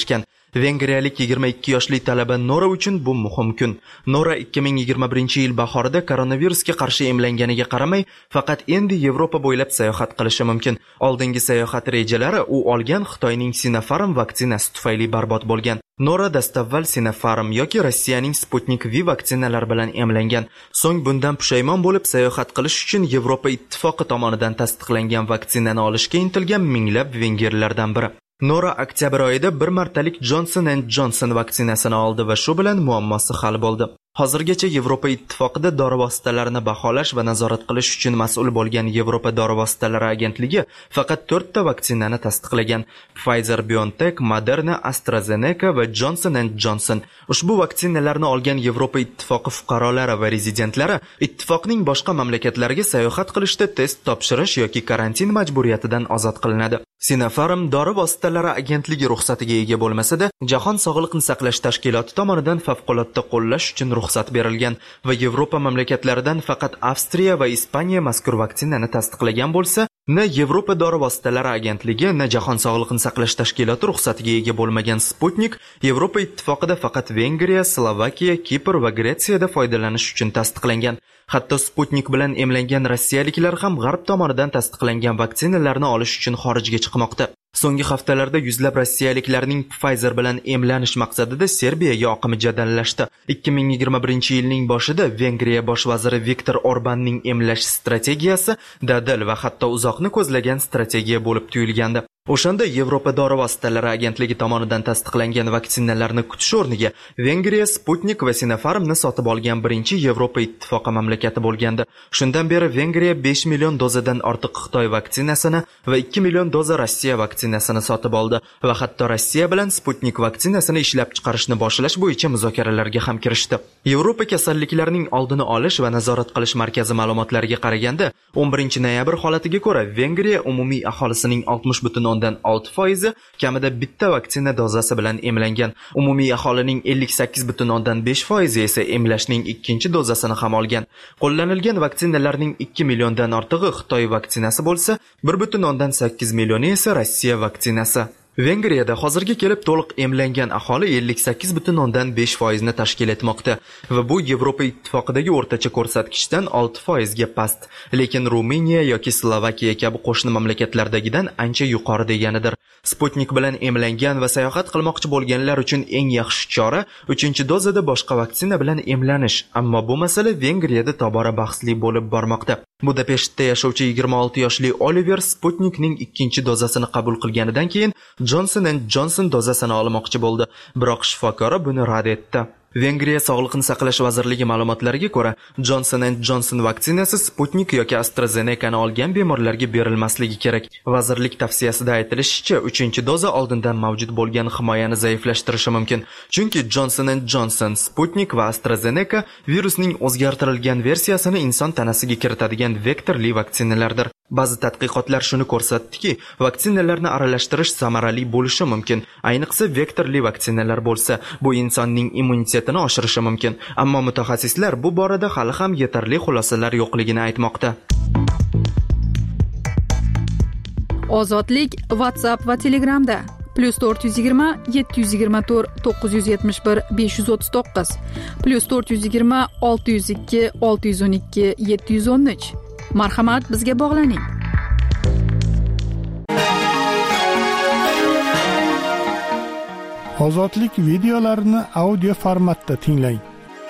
Speaker 6: Vengriyalik yigirma ikki yoshli talaba Nora uchun bu muhim kun. Nora ikki ming yigirma birinchi yil bahorida koronavirusga qarshi emlanganiga qaramay, faqat endi Yevropa bo'ylab sayohat qilishi mumkin. Oldingi sayohat rejalari u olgan Xitoyning Sinopharm vaksinasi tufayli barbod bo'lgan. Nora dastavval Sinopharm yoki Rossiyaning Sputnik V vaksinalari bilan emlangan. So'ng bundan pushaymon bo'lib sayohat qilish uchun Yevropa ittifoqi tomonidan tasdiqlangan vaksinani olishga intilgan minglab vengerlardan biri. Nora oktyabr oyida bir martalik Johnson and Johnson vaksinasini oldi va shu bilan muammosi hal bo'ldi. Hozirgacha Yevropa ittifoqida dori vositalarini baholash va nazorat qilish uchun mas'ul bo'lgan Yevropa dori vositalari agentligi faqat to'rtta vaksinani tasdiqlagan: Pfizer, BioNTech, Moderna, AstraZeneca va Johnson and Johnson. Ushbu vaksinalarni olgan Yevropa ittifoqi fuqarolari va rezidentlari ittifoqning boshqa mamlakatlariga sayohat qilishda test topshirish yoki karantin majburiyatidan ozod qilinadi. Sinopharm dori vositalari agentligi ruxsatiga ega bo'lmasa-da, Jahon sog'liqni saqlash tashkiloti tomonidan favqulodda qo'llash uchun ruxsat berilgan va Yevropa mamlakatlaridan faqat Avstriya va Ispaniya mazkur vaksinani tasdiqlagan bo'lsa, na Yevropa dori vositalari agentligi, na Jahon sog'liqni saqlash tashkiloti ruxsatiga ega bo'lmagan Sputnik Yevropa ittifoqida faqat Vengriya, Slovakiya, Kipr va Gretsiyada foydalanish uchun tasdiqlangan. Hatto Sputnik bilan emlangan rossiyaliklar ham G'arb tomonidan tasdiqlangan vaksinalarni olish uchun xorijga chiqmoqda. So'nggi haftalarda yuzlab rossiyaliklarning Pfizer bilan emlanish maqsadida Serbiyaga oqimi jadallashdi. ikki ming yigirma birinchi yilning boshida Vengriya bosh vaziri Viktor Orbanning emlash strategiyasi dadil va hatto uzoqni ko'zlagan strategiya bo'lib tuyulgandi. O'shanda Yevropa dori vositalari agentligi tomonidan tasdiqlangan vaksinalarni kutish o'rniga Vengriya Sputnik va Sinopharmni sotib olgan birinchi Yevropa ittifoqi mamlakati bo'lgandi. Shundan beri Vengriya besh million dozadan ortiq Xitoy vaksinasini va ikki million doza Rossiya vaksinasini sotib oldi va hatto Rossiya bilan Sputnik vaksinasini ishlab chiqarishni boshlash bo'yicha muzokaralarga ham kirishdi. Yevropa kasalliklarning oldini olish va nazorat qilish markazi ma'lumotlariga qaraganda, o'n birinchi noyabr holatiga ko'ra Vengriya umumiy aholisining oltmish butun dan olti foizi kamida bitta vaksina dozasi bilan emlangan. Umumiy aholining ellik sakkiz butun dan besh foizi esa emlashning ikkinchi dozasini ham olgan. Qo'llanilgan vaksinalarning ikki milliondan ortig'i Xitoy vaksinasi bo'lsa, bir butun dan sakkiz millioni esa Rossiya vaksinasi. Vengriyada hozirga kelib to'liq emlangan aholi ellik sakkiz butun dan besh foizni tashkil etmoqda va bu Yevropa ittifoqidagi o'rtacha ko'rsatkichdan olti foizga past, lekin Ruminiya yoki Slovakiya kabi qo'shni mamlakatlardagidan ancha yuqori deganidir. Sputnik bilan emlangan va sayohat qilmoqchi bo'lganlar uchun eng yaxshi chora uchinchi dozada boshqa vaksina bilan emlanish, ammo bu masala Vengriyada tobora bahsli bo'lib bormoqda. Budapeshtda yashovchi yigirma olti yoshli Oliver Sputnikning ikkinchi dozasini qabul qilganidan keyin Johnson and Johnson dozasini olmoqchi bo'ldi, biroq shifokori buni rad etdi. Vengriya Sog'liqni saqlash vazirligi ma'lumotlariga ko'ra, Johnson and Johnson vaksinasi Sputnik yoki AstraZeneca'ni olgan bemorlarga berilmasligi kerak. Vazirlik tavsiyasida aytilishicha, uchinchi doza oldindan mavjud bo'lgan himoyani zaiflashtirishi mumkin. Chunki Johnson and Johnson, Sputnik va AstraZeneca virusning o'zgartirilgan versiyasini inson tanasiga kiritadigan vektorli vaksinalardir. Ba'zi tadqiqotlar shuni ko'rsatdiki, vaksinalarni aralashtirish samarali bo'lishi mumkin. Ayniqsa vektorli vaksinalar bo'lsa, bu insonning immunitetini oshirishi mumkin. Ammo mutaxassislar bu borada hali ham yetarli xulosalar yo'qligini aytmoqda.
Speaker 3: Ozodlik WhatsApp va Telegramda plus to'rt yuz yigirma yetti yuz yigirma to'rt to'qqiz yuz yetmish bir besh yuz o'ttiz to'qqiz plus to'rt yuz yigirma olti yuz ikki olti yuz o'n ikki yetti yuz o'n uch. Marhamat, bizga bog'laning.
Speaker 11: Ozodlik videolarini audio formatda tinglang.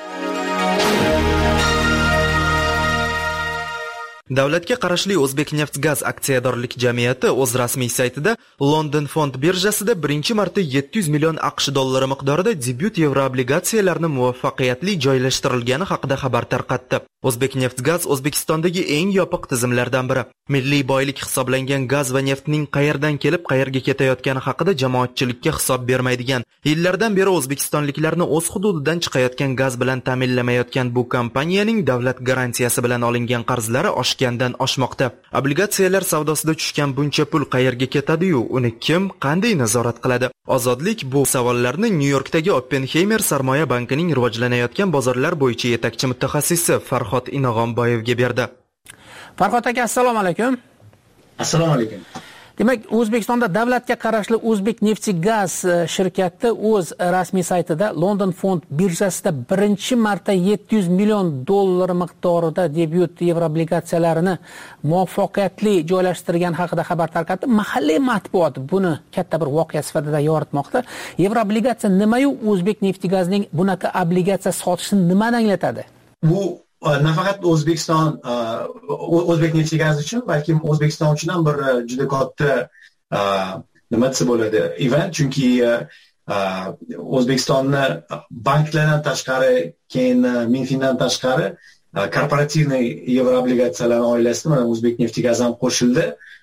Speaker 6: Davlatga qarashli O'zbekneftgaz aksiyadorlik jamiyati o'z rasmiy saytida London fond birjasida birinchi marta yetti yuz million AQSh dollari miqdorida debyut yevroobligatsiyalarni muvaffaqiyatli joylashtirilgani haqida xabar tarqatdi. O'zbekneftgaz O'zbekistondagi eng yopiq tizimlardan biri. Milliy boylik hisoblangan gaz va neftning qayerdan kelib qayerga ketayotgani haqida jamoatchilikka hisob bermaydigan, yillardan beri o'zbekistonliklarni o'z hududidan chiqayotgan gaz bilan ta'minlamayotgan bu kompaniyaning davlat garantiyasi bilan olingan qarzlari oshgandan oshmoqda. Obligatsiyalar savdosida tushgan buncha pul qayerga ketadi-yu, uni kim, qanday nazorat qiladi? Ozodlik bu savollarni Nyu-Yorkdagi Oppenheimer sarmoya bankining rivojlanayotgan bozorlar bo'yicha yetakchi mutaxassisi Farhod Inog'onboyevga berdi.
Speaker 12: Farhod aka, assalomu alaykum.
Speaker 9: Assalomu alaykum.
Speaker 12: Demak, O'zbekistonda davlatga qarashli O'zbekneftgaz shirkati o'z rasmiy saytida London fond birjasida birinchi marta yetti yuz million dollar miqdorida debyut yevroobligatsiyalarini muvaffaqiyatli joylashtirgan haqida xabar tarqatdi. Mahalliy matbuot buni katta bir voqea sifatida yoritmoqda. Yevroobligatsiya nima-yu O'zbekneftgazning bunaqa obligatsiya sotishini nimani anglatadi?
Speaker 9: Bu nafaqat O'zbekiston O'zbekneftgaz uchun, balki O'zbekiston uchun ham bir juda katta nima desa bo'ladi event, chunki O'zbekistonni banklardan tashqari, keyin Minfindan tashqari korporativniy yevroobligatsiyalar oilasiga mana O'zbekneftgaz ham qo'shildi.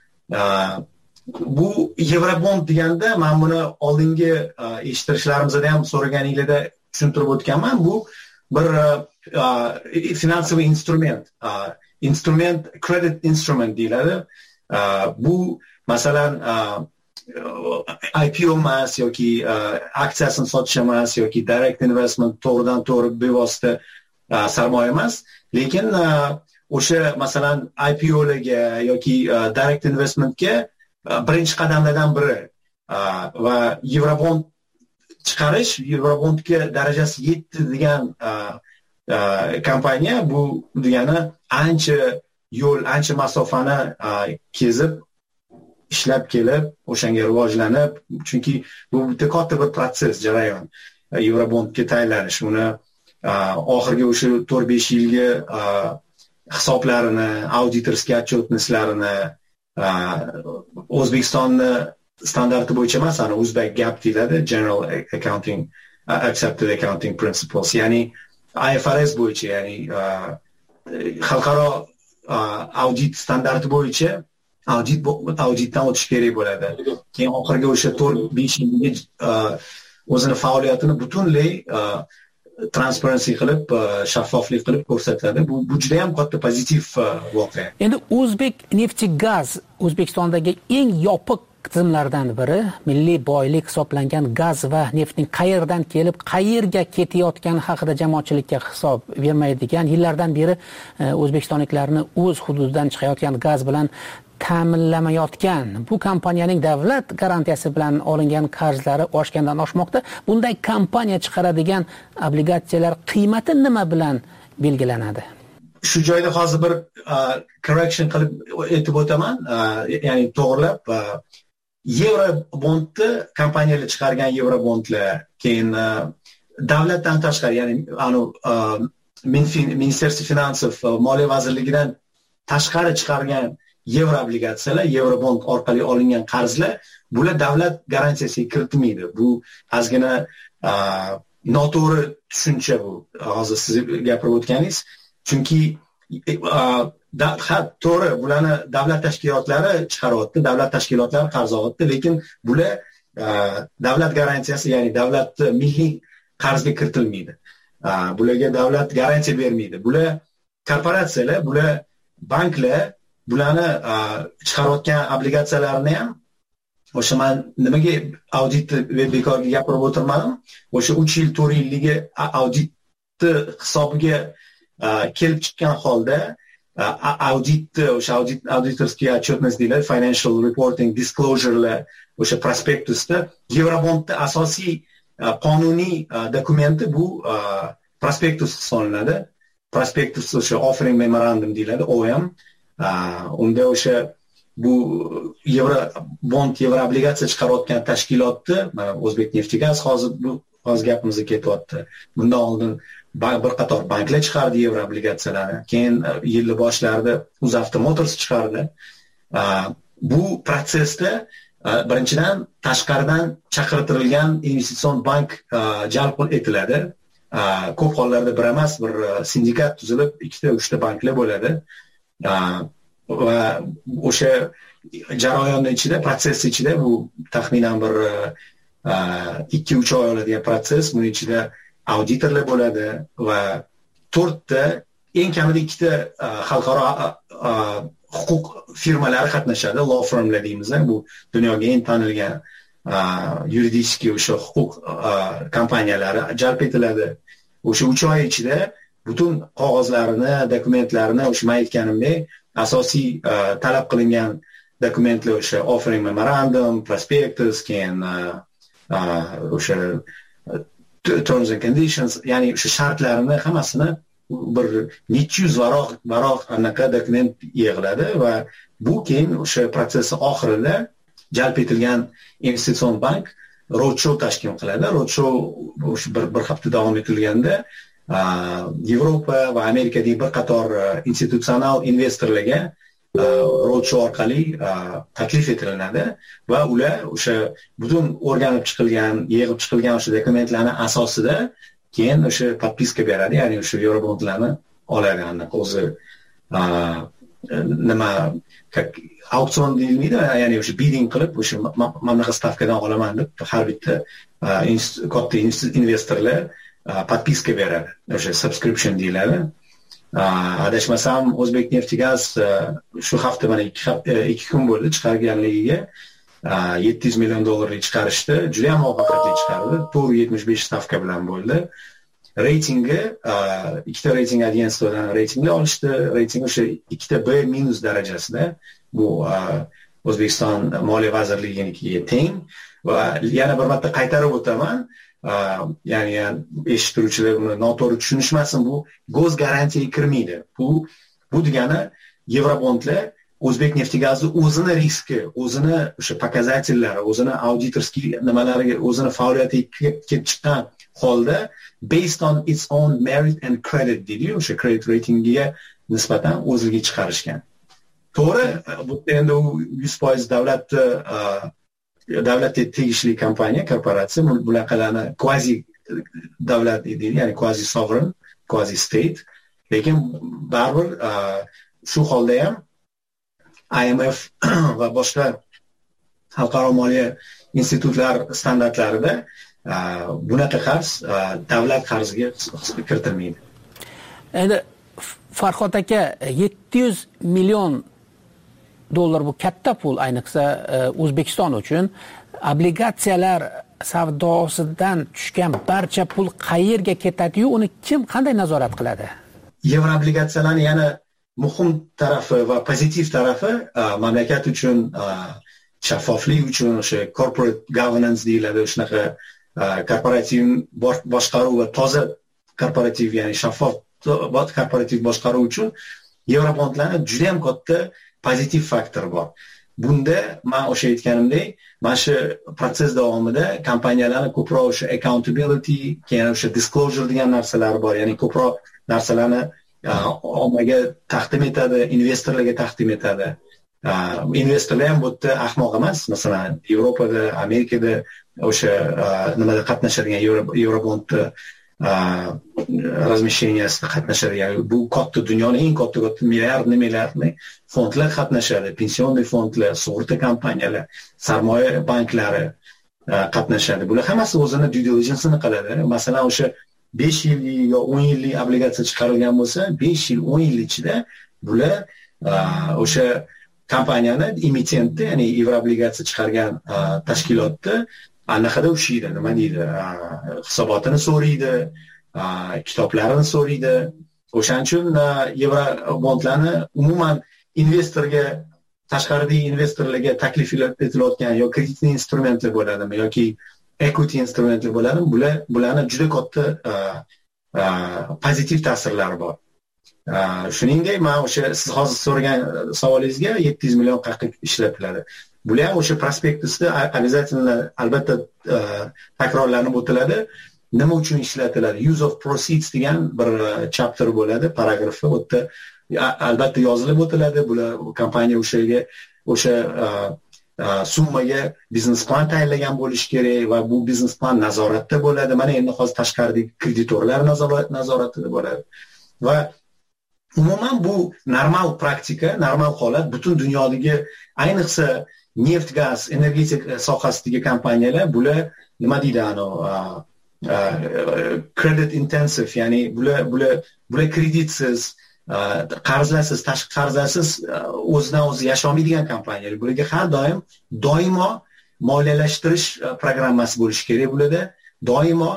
Speaker 9: Bu Yevrobond deganda men buni oldingi eshittirishlarimizda ham so'raganinglarda tushuntirib o'tganman. Bu bir uh, finansiy instrument, uh, instrument, credit instrument deyiladi. Uh, bu masalan uh, I P O emas yoki uh, aksiyasini sotish emas yoki direct investment, to'g'ridan to'g'ri bevosita uh, sarmoya emas, lekin uh, o'sha masalan I P O'larga yoki uh, direct investmentga uh, birinchi qadamlardan biri uh, va Yevrobond chiqarish, Yevrobondga darajasi yetdi degan uh, uh, kompaniya, bu degani ancha yo'l, ancha masofani uh, kezib ishlab kelib, o'shanga rivojlanib, chunki bu juda katta bir proses, jarayon. Uh, Yevrobondga taylanish, uni uh, oxirgi o'sha to'rt besh yilga uh, hisoblarini, auditorskiy отчетностьlarini uh, O'zbekistonni standarti bo'yicha emas, ana Uzbek Gap deyiladi, General Accounting uh, Accepted Accounting Principles, ya'ni I F R S bo'yicha, ya'ni uh, xalqaro uh, audit standarti bo'yicha audit auditdan o'tish kerak bo'ladi. Keyin oxirgi o'sha to'rt besh yilga uh, o'zini faoliyatini butunlay uh, transparency qilib, uh, shaffoflik qilib ko'rsatadi. Bu bu juda ham katta pozitiv uh, voqea.
Speaker 12: Endi O'zbekneftgaz O'zbekistondagi eng yopiq tizimlardan biri, milliy boylik hisoblangan gaz va neftning qayerdan kelib, qayerga ketayotgani haqida jamoatchilikka hisob bermaydigan, yillardan beri o'zbekistonliklarni o'z hududidan chiqayotgan gaz bilan ta'minlamayotgan bu kompaniyaning davlat garantiyasi bilan olingan qarzlari oshgandan oshmoqda. Bunday kompaniya chiqaradigan obligatsiyalar qiymati nima bilan belgilanadi?
Speaker 9: Shu joyda hozir bir uh, correction qilib aytib o'taman, uh, ya'ni to'g'rilab, uh, Yevrobondni kompaniyalar chiqargan Yevrobondlar, keyin uh, davlatdan tashqari, ya'ni anu uh, Ministerstvo finansov, uh, Moliya vazirligidan tashqari chiqargan yevroobligatsiyalar, Yevrobond orqali olingan qarzlar, bular davlat garantiyasiga kiritilmaydi. Bu ozgina uh, noto'g'ri tushuncha bu. Hozir siz gapirib o'tganingiz, chunki uh, da, ha, to'g'ri, bularni davlat tashkilotlari chiqaryapti, davlat tashkilotlari qarz olyapti, lekin bular uh, davlat garantiyasi, ya'ni davlat milliy qarzga kiritilmaydi. Uh, bularga davlat garantiya bermaydi. Bular korporatsiyalar, bular banklar bularni uh, chiqarayotgan obligatsiyalarni ham o'sha men nimaga audit bekorga gapirib o'tirmadim, o'sha uch yil to'rt yilligi auditni hisobiga uh, kelib chiqqan holda uh, auditni o'sha audit auditorskiy отчетность deyiladi, financial reporting disclosure'lar, o'sha prospektusda Yevrobondda asosiy uh, qonuniy uh, dokumenti bu uh, prospektus hisoblanadi. Prospektus o'sha offering memorandum deyiladi, O M. Uh, unda o'sha bu Yevrobond, yevroobligatsiya chiqarayotgan tashkilotni, mana O'zbekneftgaz hozir bu hozir gapimizga ketyapti. Bundan oldin bir qator banklar chiqardi yevroobligatsiyalarni, keyin yil boshlarida UzAuto Motors chiqardi. Uh, bu prosesda uh, birinchidan tashqaridan chaqirtirilgan investitsion bank uh, jalb etiladi. Uh, ko'p hollarda bir emas, bir uh, sindikat tuzilib, ikkita uchta banklar bo'ladi. Uh, va o'sha jarayonning ichida, proses ichida, bu taxminan bir ikki uch oy oladigan proses. Buning ichida auditorlar bo'ladi va to'rtta, eng kamida ikkita uh, xalqaro uh, huquq firmalari qatnashadi, law firmlar deymiz. Bu dunyoga eng tanilgan uh, yuridik o'sha huquq uh, kompaniyalari jalb etiladi. O'sha uch oy ichida butun qog'ozlarini, dokumentlarini, o'sha men aytganimdek asosiy uh, talab qilingan dokumentlar o'sha offering memorandum, prospectus, keyin o'sha terms and conditions, ya'ni o'sha shartlarini hammasini bir necha yuz varoq varoq anaqa dokument yig'iladi va bu keyin o'sha protsessning oxirida jalb etilgan investitsion bank roadshow tashkil qiladi. Roadshow o'sha bir bir hafta davom etilganda Yevropa va Amerikadagi bir qator institutsional investorlarga roadshow orqali taklif etiladi va ular o'sha butun o'rganib chiqilgan, yig'ib chiqilgan o'sha dokumentlarning asosida keyin o'sha podpiska beradi, ya'ni o'sha Eurobondlarni oladi. O'zi nima auksion deyilmaydi, ya'ni o'sha bidding qilib o'sha mamlakat stavkadan olaman deb har bitta katta investorlar podpiska beradi. O'sha subscription deyiladi. Adashmasam O'zbekneftgaz shu hafta mana ikki kun bo'ldi chiqarganligiga yetti yuz million dollarlik chiqarishdi. Juda ham muvaffaqiyatli chiqardi. to'rt nuqta yetmish besh stavka bilan bo'ldi. Reytingi ikkita reyting agensiyadan reytinglar olishdi. Reyting o'sha ikkita B minus darajasida. Bu O'zbekiston Moliya vazirligiga teng va yana bir marta qaytarib o'taman. Ya'ni eshituvchilar uni noto'g'ri tushunishmasin, bu go'z garantiyaga kirmaydi. Bu bu degani Yevrobondlar O'zbekneftgazni o'zini riski, o'zini o'sha pokazatellari, o'zini auditorskiy nimalariga, o'zini faoliyatiga kelib chiqqan holda based on its own merit and credit deydi, o'sha credit ratingiga nisbatan o'ziga chiqarishgan. To'g'ri, bu endi u yuz foiz davlatni davlatga tegishli kompaniya, korporatsiya, bularni quasi davlat deydi, ya'ni quasi sovereign, quasi state. Lekin baribir shu holda ham I M F va boshqa xalqaro moliya institutlar standartlarida bunaqa qarz davlat qarziga kiritilmaydi.
Speaker 12: Endi Farhod aka, yetti yuz million dollar bu katta pul, ayniqsa O'zbekiston uchun. Obligatsiyalar savdosidan tushgan barcha pul qayerga ketadi-yu, uni kim qanday nazorat qiladi?
Speaker 9: Yevro obligatsiyalarning yana muhim tarafi va pozitiv tarafi mamlakat uchun shaffoflik uchun o'sha corporate governance deyiladi, shunaqa korporativ boshqaruv va toza korporativ, ya'ni shaffof korporativ boshqaruv uchun Yevrobondlarning juda ham katta pozitiv faktor bor. Bunda men o'sha aytganimdek, mana shu proses davomida kompaniyalarning ko'proq o'sha accountability, keyin o'sha disclosure degan narsalar bor, ya'ni ko'proq narsalarni ommaga taqdim etadi, investorlarga taqdim etadi. Investorlar ham bu yerda ahmoq emas. Masalan, Yevropada, Amerikada o'sha nimada qatnashadigan Eurobondda razmesheniyasida qatnashadi. Ya'ni bu katta dunyoning eng katta katta milliard milliardli fondlar qatnashadi. Pensioniy fondlar, sug'urta kompaniyalar, sarmoya banklari qatnashadi. Bular hammasi o'zini due diligence'ini qiladi. Masalan, o'sha besh yillik yo o'n yillik obligatsiya chiqarilgan bo'lsa, besh yil, o'n yil ichida bular o'sha kompaniyani emitentni, ya'ni Yevro obligatsiya chiqargan tashkilotni anaqada ushlaydi, nima deydi, hisobotini so'raydi, kitoblarini so'raydi. O'shaning uchun Yevro bondlarni umuman investorga, tashqaridagi investorlarga taklif etilayotgan yo kreditli instrumentlar bo'ladimi yoki equity instrumentlar bo'ladimi, bular bularni juda katta pozitiv ta'sirlari bor. Shuningdek, men o'sha siz hozir so'ragan savolingizga yetti yuz million qayerga ishlatiladi. Bular ham o'sha prospektusda обязательно albatta takrorlanib o'tiladi. Nima uchun ishlatiladi? Use of proceeds degan bir chapter bo'ladi, paragrafi. U yerda albatta yozilib o'tiladi. Bular kompaniya o'shaga o'sha summaga biznes plan tayyorlagan bo'lishi kerak va bu biznes plan nazoratda bo'ladi. Mana endi hozir tashqaridagi kreditorlar nazoratida bo'ladi. Va umuman bu normal praktika, normal holat. Butun dunyodagi, ayniqsa neft, gaz, energetika sohasidagi kompaniyalar bular nima deydi, ano credit intensive, ya'ni bular bular bular kreditsiz, qarzlarsiz, tashqi qarzlarsiz o'zidan o'zi yasholmaydigan kompaniyalar. Bularga har doim doimo moliyalashtirish programmasi bo'lishi kerak. Bularda doimo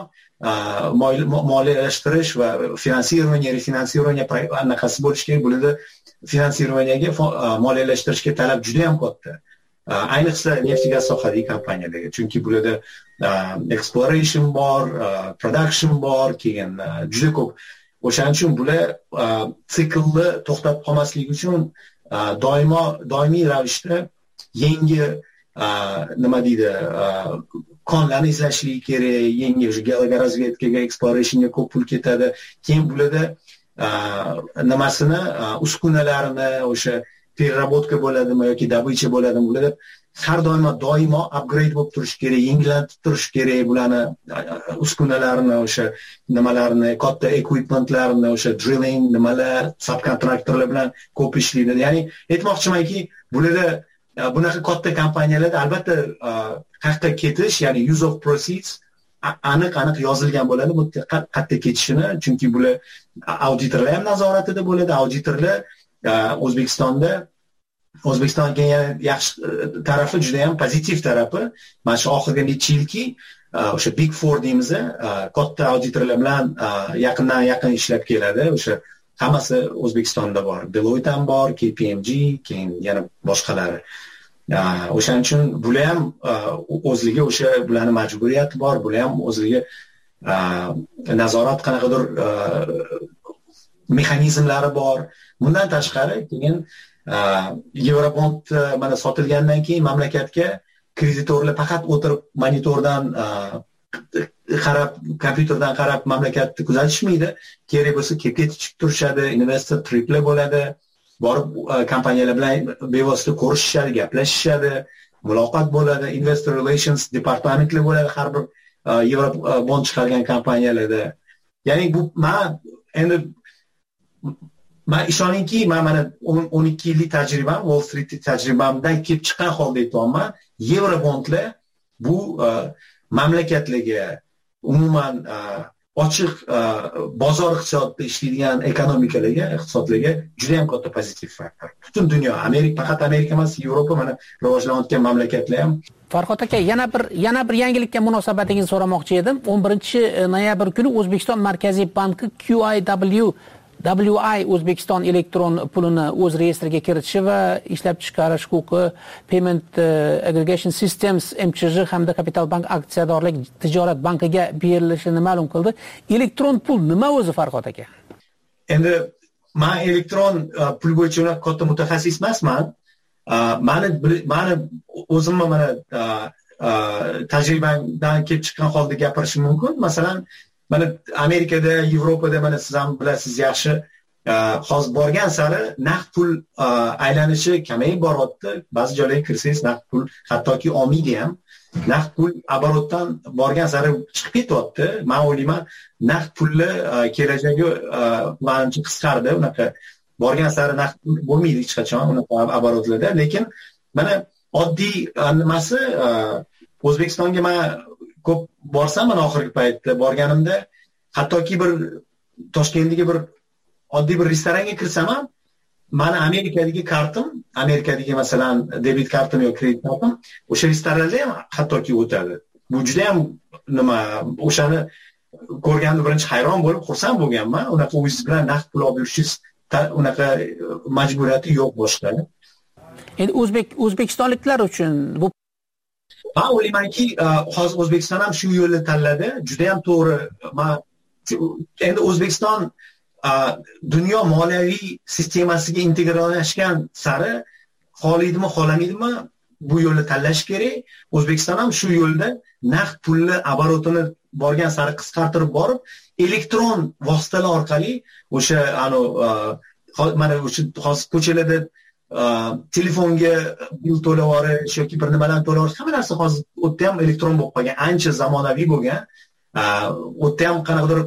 Speaker 9: moliyalashtirish va finansирование, refinansирование anaqasi bo'lishi kerak. Bularda finansirovaniyaga moliyalashtirishga talab juda ham katta. Ayniqsa neft gaz sohadagi kompaniyalarga, chunki bularda exploration bor, production bor, keyin juda ko'p. O'shaning uchun bular siklni to'xtab qolmasligi uchun doimo doimiy ravishda yangi nima deydi, konlarni izlashligi kerak, yangi georazvedkaga, explorationga ko'p pul ketadi. Keyin bularda nimasini, uskunalarini, o'sha переработка bo'ladimi yoki добыча bo'ladimi, bularda har doim doimo upgrade bo'lib turish kerak, yangilanib turish kerak, bularni uskunalarini, o'sha nimalarni, katta equipmentlarni, o'sha drilling nimalar, subkontraktorlar bilan ko'p ishlaydi. Ya'ni aytmoqchimanki, bularda bunaqa katta kompaniyalarda albatta qayerga ketish, ya'ni use of proceeds aniq-aniq yozilgan bo'ladi bu qayerga ketishini, chunki bular auditorlar ham nazoratida bo'ladi. Auditorlar O'zbekistonda O'zbekistonga yaxshi tarafi, juda ham pozitiv tarafi, mana shu oxirgi necha yilki o'sha Big Four deymiz, katta auditorlar bilan yaqindan yaqin ishlab keladi. O'sha hammasi O'zbekistonda bor. Deloitte ham bor, K P M G, keyin yana boshqalari. O'shaning uchun bular ham o'zligi o'sha bularning majburiyati bor, bular ham o'zligi nazorat qanaqadir mexanizmlari bor. Bundan tashqari keyin Eurobond mana sotilgandan keyin mamlakatga kreditorlar faqat o'tirib monitordan qarab, kompyuterdan qarab mamlakatni kuzatishmaydi. Kerak bo'lsa kelib ketib turishadi, investor triplar bo'ladi. Borib kompaniyalar bilan bevosita ko'rishishadi, gaplashishadi, muloqot bo'ladi, investor relations departamentlar bo'ladi har bir Eurobond chiqargan kompaniyalarda. Ya'ni bu men endi men ishoningki, men mana o'n ikki yillik tajribam, Wall Street tajribamdan kelib chiqqan holda aytayapman, Eurobondlar bu mamlakatlarga, umuman ochiq bozor iqtisodida ishlaydigan ekonomikalarga, iqtisodlarga juda ham katta pozitiv faktor. Butun dunyo, Amerika, faqat Amerika emas, Yevropa, mana rivojlanayotgan mamlakatlar ham.
Speaker 12: Farhod aka, yana bir yana bir yangilikka munosabatingizni so'ramoqchi edim. o'n birinchi noyabr kuni O'zbekiston Markaziy banki Q I W W I O'zbekiston elektron pulini o'z reyestriga kiritishi va ishlab chiqarish huquqi Payment Aggregation Systems M Ch J hamda Kapital Bank aksiyadorlik tijorat bankiga berilishini ma'lum qildi. Elektron pul nima o'zi, Farhod aka?
Speaker 9: Endi men elektron pul bo'yicha katta mutaxassis emasman. Mani mani o'zimni mana tajribamdan kelib chiqqan holda gapirishim mumkin. Masalan, mana Amerikada, Yevropada mana siz ham bilasiz yaxshi, hozir borgan sari naqd pul aylanishi kamayib boryapti. Ba'zi joylarga kirsangiz naqd pul, hattoki olmaydi ham. Naqd pul oborotdan borgan sari chiqib ketyapti. Men o'ylayman, naqd pulni kelajagi manimcha qisqardi. Unaqa borgan sari naqd pul bo'lmaydi hech qachon unaqa oborotlarda. Lekin mana oddiy nimasi, O'zbekistonga men ko'p borsam, mana oxirgi paytda borganimda, hattoki bir Toshkentdagi bir oddiy bir restoranga kirsam ham, mani Amerikadagi kartim, Amerikadagi masalan debit kartim yoki kredit kartim o'sha restoranlarda ham hattoki o'tadi. Bu juda ham nima, o'shani ko'rganda birinchi hayron bo'lib, xursand bo'lganman. Unaqa o'zingiz bilan naqd pul olib yurishingiz unaqa majburiyati yo'q boshqa.
Speaker 12: Endi o'zbek o'zbekistonliklar uchun bu
Speaker 9: men o'ylaymanki, hozir O'zbekiston ham shu yo'lni tanladi. Juda ham to'g'ri. Men endi O'zbekiston dunyo moliyaviy sistemasiga integralashgan sari xohlaydimi, xohlamaydimi bu yo'lni tanlash kerak. O'zbekiston ham shu yo'lda naqd pulni oborotini borgan sari qisqartirib borib, elektron vositalar orqali o'sha ano mana o'sha hozir ko'chalarda telefonga bil to'lab yuborish yoki bir nimadan to'lab yuborish, hamma narsa hozir o'tda ham elektron bo'lib qolgan, ancha zamonaviy bo'lgan. O'tda ham qanaqadir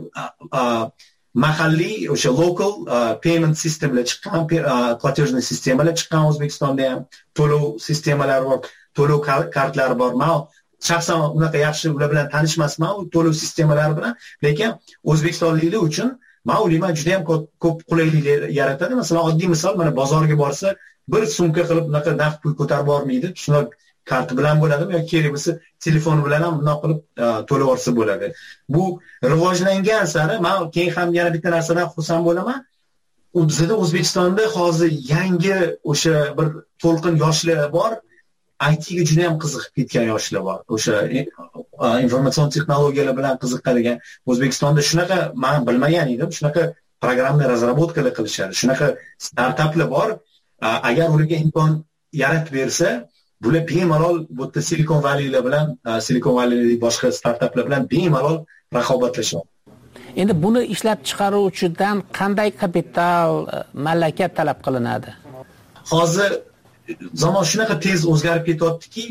Speaker 9: mahalliy o'sha local payment systemlar chiqqan, platejniy sistemalar chiqqan. O'zbekistonda ham to'lov sistemalari bor, to'lov kartalari bor. Men shaxsan unaqa yaxshi ular bilan tanishmasman, to'lov sistemalari bilan, lekin o'zbekistonliklar uchun men o'ylayman juda ham ko'p qulayliklar yaratadi. Masalan, oddiy misol, mana bozorga borsa, bir sumka qilib unaqa naqd pul ko'tarib bormaydi. Shuni karta bilan bo'ladimi yoki kerak bo'lsa telefon bilan ham bunday qilib to'lab olsa bo'ladi. Bu rivojlangan sari men keyin ham yana bitta narsadan xursand bo'laman. u bizda O'zbekistonda hozir yangi o'sha bir to'lqin yoshlar bor, I T ga juda ham qiziqib ketgan yoshlar bor. O'sha informatsion texnologiyalar bilan qiziqadigan. O'zbekistonda shunaqa men bilmagan edim, shunaqa programma razrabotklar qilishadi. Shunaqa startaplar bor. Agar ularga imkon yaratib bersa, bular bemalol bu yerda Silicon Valleylar bilan, Silicon Valley boshqa startaplar bilan bemalol raqobatlashadi.
Speaker 12: Endi buni ishlab chiqaruvchidan qanday kapital, malaka talab qilinadi?
Speaker 9: Hozir zamon shunaqa tez o'zgarib ketyaptiki,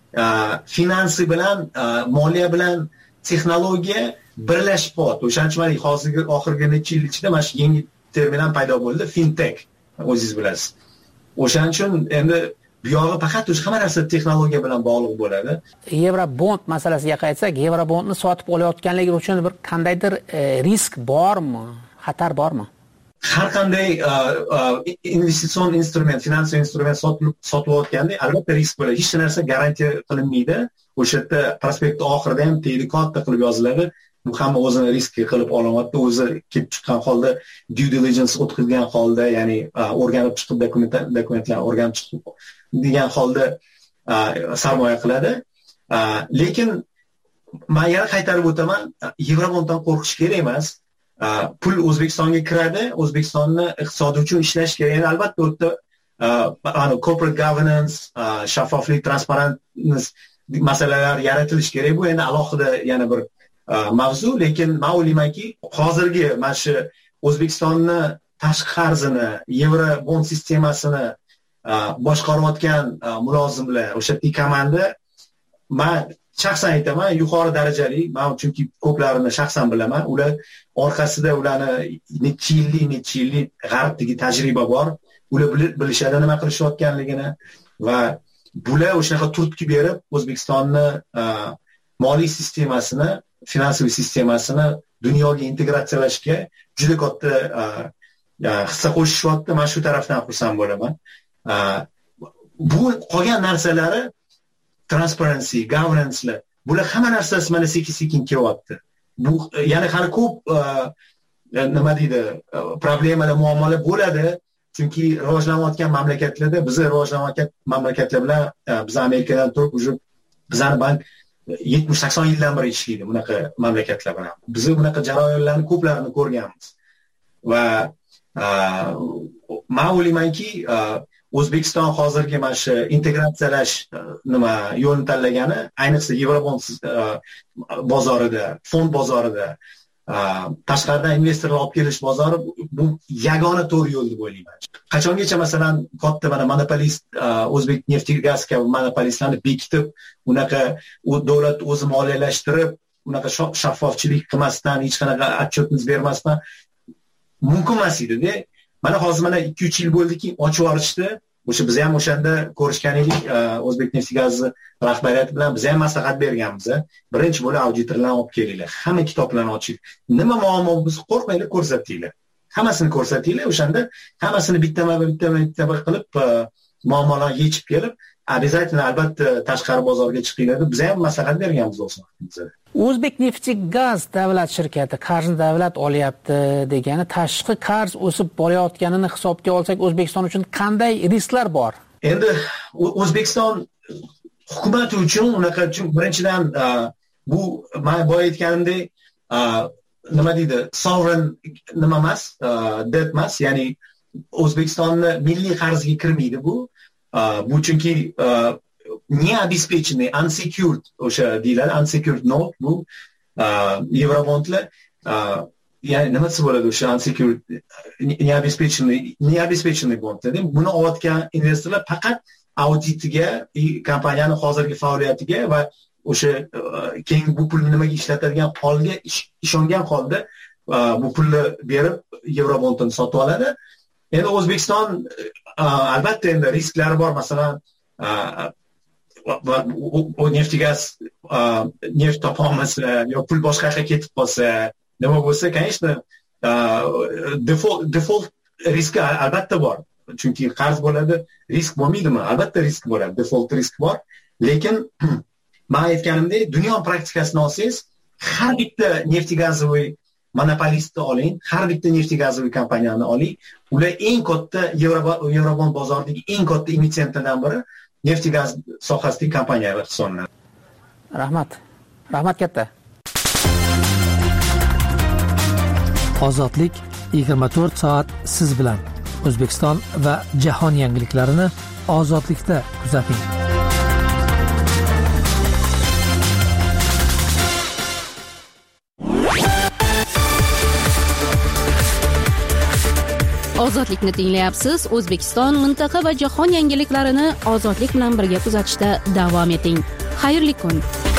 Speaker 9: finansi bilan, moliya bilan texnologiya birlashib qoldi. O'shaning uchun mana hozirgi oxirgi necha yil ichida mana shu yangi termin ham paydo bo'ldi, fintech. O'zingiz bilasiz. O'shaning uchun endi bu yog'i faqat o'sha hamma narsa texnologiya bilan bog'liq bo'ladi.
Speaker 12: Eurobond masalasiga qaytsak, Eurobondni sotib olayotganligi uchun bir qandaydir e, risk bormi, xatar bormi?
Speaker 9: Har qanday investitsion instrument, finansiy instrument sotib sotilayotganda albatta risk bo'ladi. Hech narsa garantiya qilinmaydi. O'sha yerda prospekt oxirida ham teyri katta qilib yoziladi. Bu hamma o'zini riskga qilib olyapti, o'zi kelib chiqqan holda due diligence o'tkazgan holda, ya'ni o'rganib chiqib dokumentlarni o'rganib chiqib degan holda sarmoya qiladi. Lekin men yana qaytarib o'taman, Yevrobonddan qo'rqish kerak emas. Pul O'zbekistonga kiradi, O'zbekistonni iqtisodi uchun ishlash kerak. Yani albatta u yerda corporate governance, shaffoflik, transparentness masalalar yaratilishi kerak. Bu endi alohida yana bir mavzu, lekin men o'ylaymanki, hozirgi mana shu O'zbekistonni tashqi qarzini, Yevrobond sistemasini boshqarayotgan mulozimlar, o'sha komanda, men shaxsan aytaman, yuqori darajali, men chunki ko'plarini shaxsan bilaman, ular orqasida ularni necha yillik, necha yillik g'arbdagi tajriba bor, ular bilishadi nima qilishayotganligini va bular o'shanaqa turtki berib O'zbekistonni moliy sistemasini, finansiy sistemasini dunyoga integratsiyalashga juda katta hissa qo'shishyapti. Men shu tarafdan xursand bo'laman. Bu qolgan narsalari transparency, governance'lar, bular hamma narsasi mana sekin-sekin kelyapti. Bu ya'ni hali ko'p nima deydi, problemalar, muammolar bo'ladi. Chunki rivojlanayotgan mamlakatlarda, biz rivojlanayotgan mamlakatlar bilan biz Amerikadan turib, uje bizning bank yetmish sakson yildan beri ishlaydi bunaqa mamlakatlar bilan. Biz bunaqa jarayonlarni ko'plarini ko'rganmiz. Va men o'ylaymanki, O'zbekiston hozirgi mana shu integratsiyalash nima yo'lni tanlagani, ayniqsa Yevrobond bozorida, fond bozorida, tashqaridan investorlar olib kelish bozori, bu yagona to'g'ri yo'l deb o'ylayman. Qachongacha masalan katta mana monopolist O'zbek neft va gaz kabi monopolistlarni bekitib, unaqa u davlat o'zi moliyalashtirib, unaqa shaffofchilik qilmasdan, hech qanaqa отчетность bermasdan mumkin emas edi-da. Mana hozir mana ikki uch yil bo'ldiki, ochib yorishdi. O'sha biz ham o'shanda ko'rishgan edik, O'zbek neft va gaz rahbariyati bilan biz ham maslahat berganmiz. Birinchi bo'lib auditorlarni olib kelinglar, hamma kitoblarni oching. Nima muammo bo'lsa qo'rqmanglar, ko'rsatinglar. Hammasini ko'rsatinglar, o'shanda hammasini bittama-bittama bittama qilib muammolarni yechib kelib, обязательно albatta tashqari bozorga chiqinglar deb biz ham maslahat berganmiz o'z vaqtimizda.
Speaker 12: O'zbek neft va gaz davlat shirkati qarzni davlat olyapti degani, tashqi qarz o'sib borayotganini hisobga olsak, O'zbekiston uchun qanday risklar bor?
Speaker 9: Endi O'zbekiston hukumati uchun unaqa, birinchidan bu men boya aytganimdek, nima deydi, sovereign nima emas, debt emas, ya'ni O'zbekistonni milliy qarzga kirmaydi bu. Bu chunki не обеспеченный, unsecured, o'sha deyiladi, unsecured note, bu Yevrobondlar, ya'ni nima desa bo'ladi o'sha unsecured, не обеспеченный, не обеспеченный bond dedi. Buni olayotgan investorlar faqat auditiga, kompaniyani hozirgi faoliyatiga va o'sha keyin bu pulni nimaga ishlatadigan holga ishongan holda bu pulni berib Yevrobondni sotib oladi. Endi O'zbekiston albatta endi risklari bor, masalan, o neft gaz neft topolmasa yo pul boshqa yoqqa ketib qolsa, nima bo'lsa, конечно, default default riski albatta bor. Chunki qarz bo'ladi, risk bo'lmaydimi? Albatta risk bo'ladi, default risk bor. Lekin men aytganimdek, dunyo praktikasini olsangiz, har bitta neft gazovoy monopolistni oling, har bitta nefti gazoviy kompaniyani oling. Ular eng katta Yevrobond bozoridagi eng katta emitsiyentlardan biri neft gaz sohasidagi kompaniyalar hisoblanadi.
Speaker 12: Rahmat. Rahmat katta.
Speaker 10: Ozodlik yigirma to'rt soat siz bilan. O'zbekiston va jahon yangiliklarini ozodlikda kuzating.
Speaker 1: Ozodlikni tinglayapsiz. O'zbekiston, mintaqa va jahon yangiliklarini ozodlik bilan birga kuzatishda davom eting. Xayrli kun.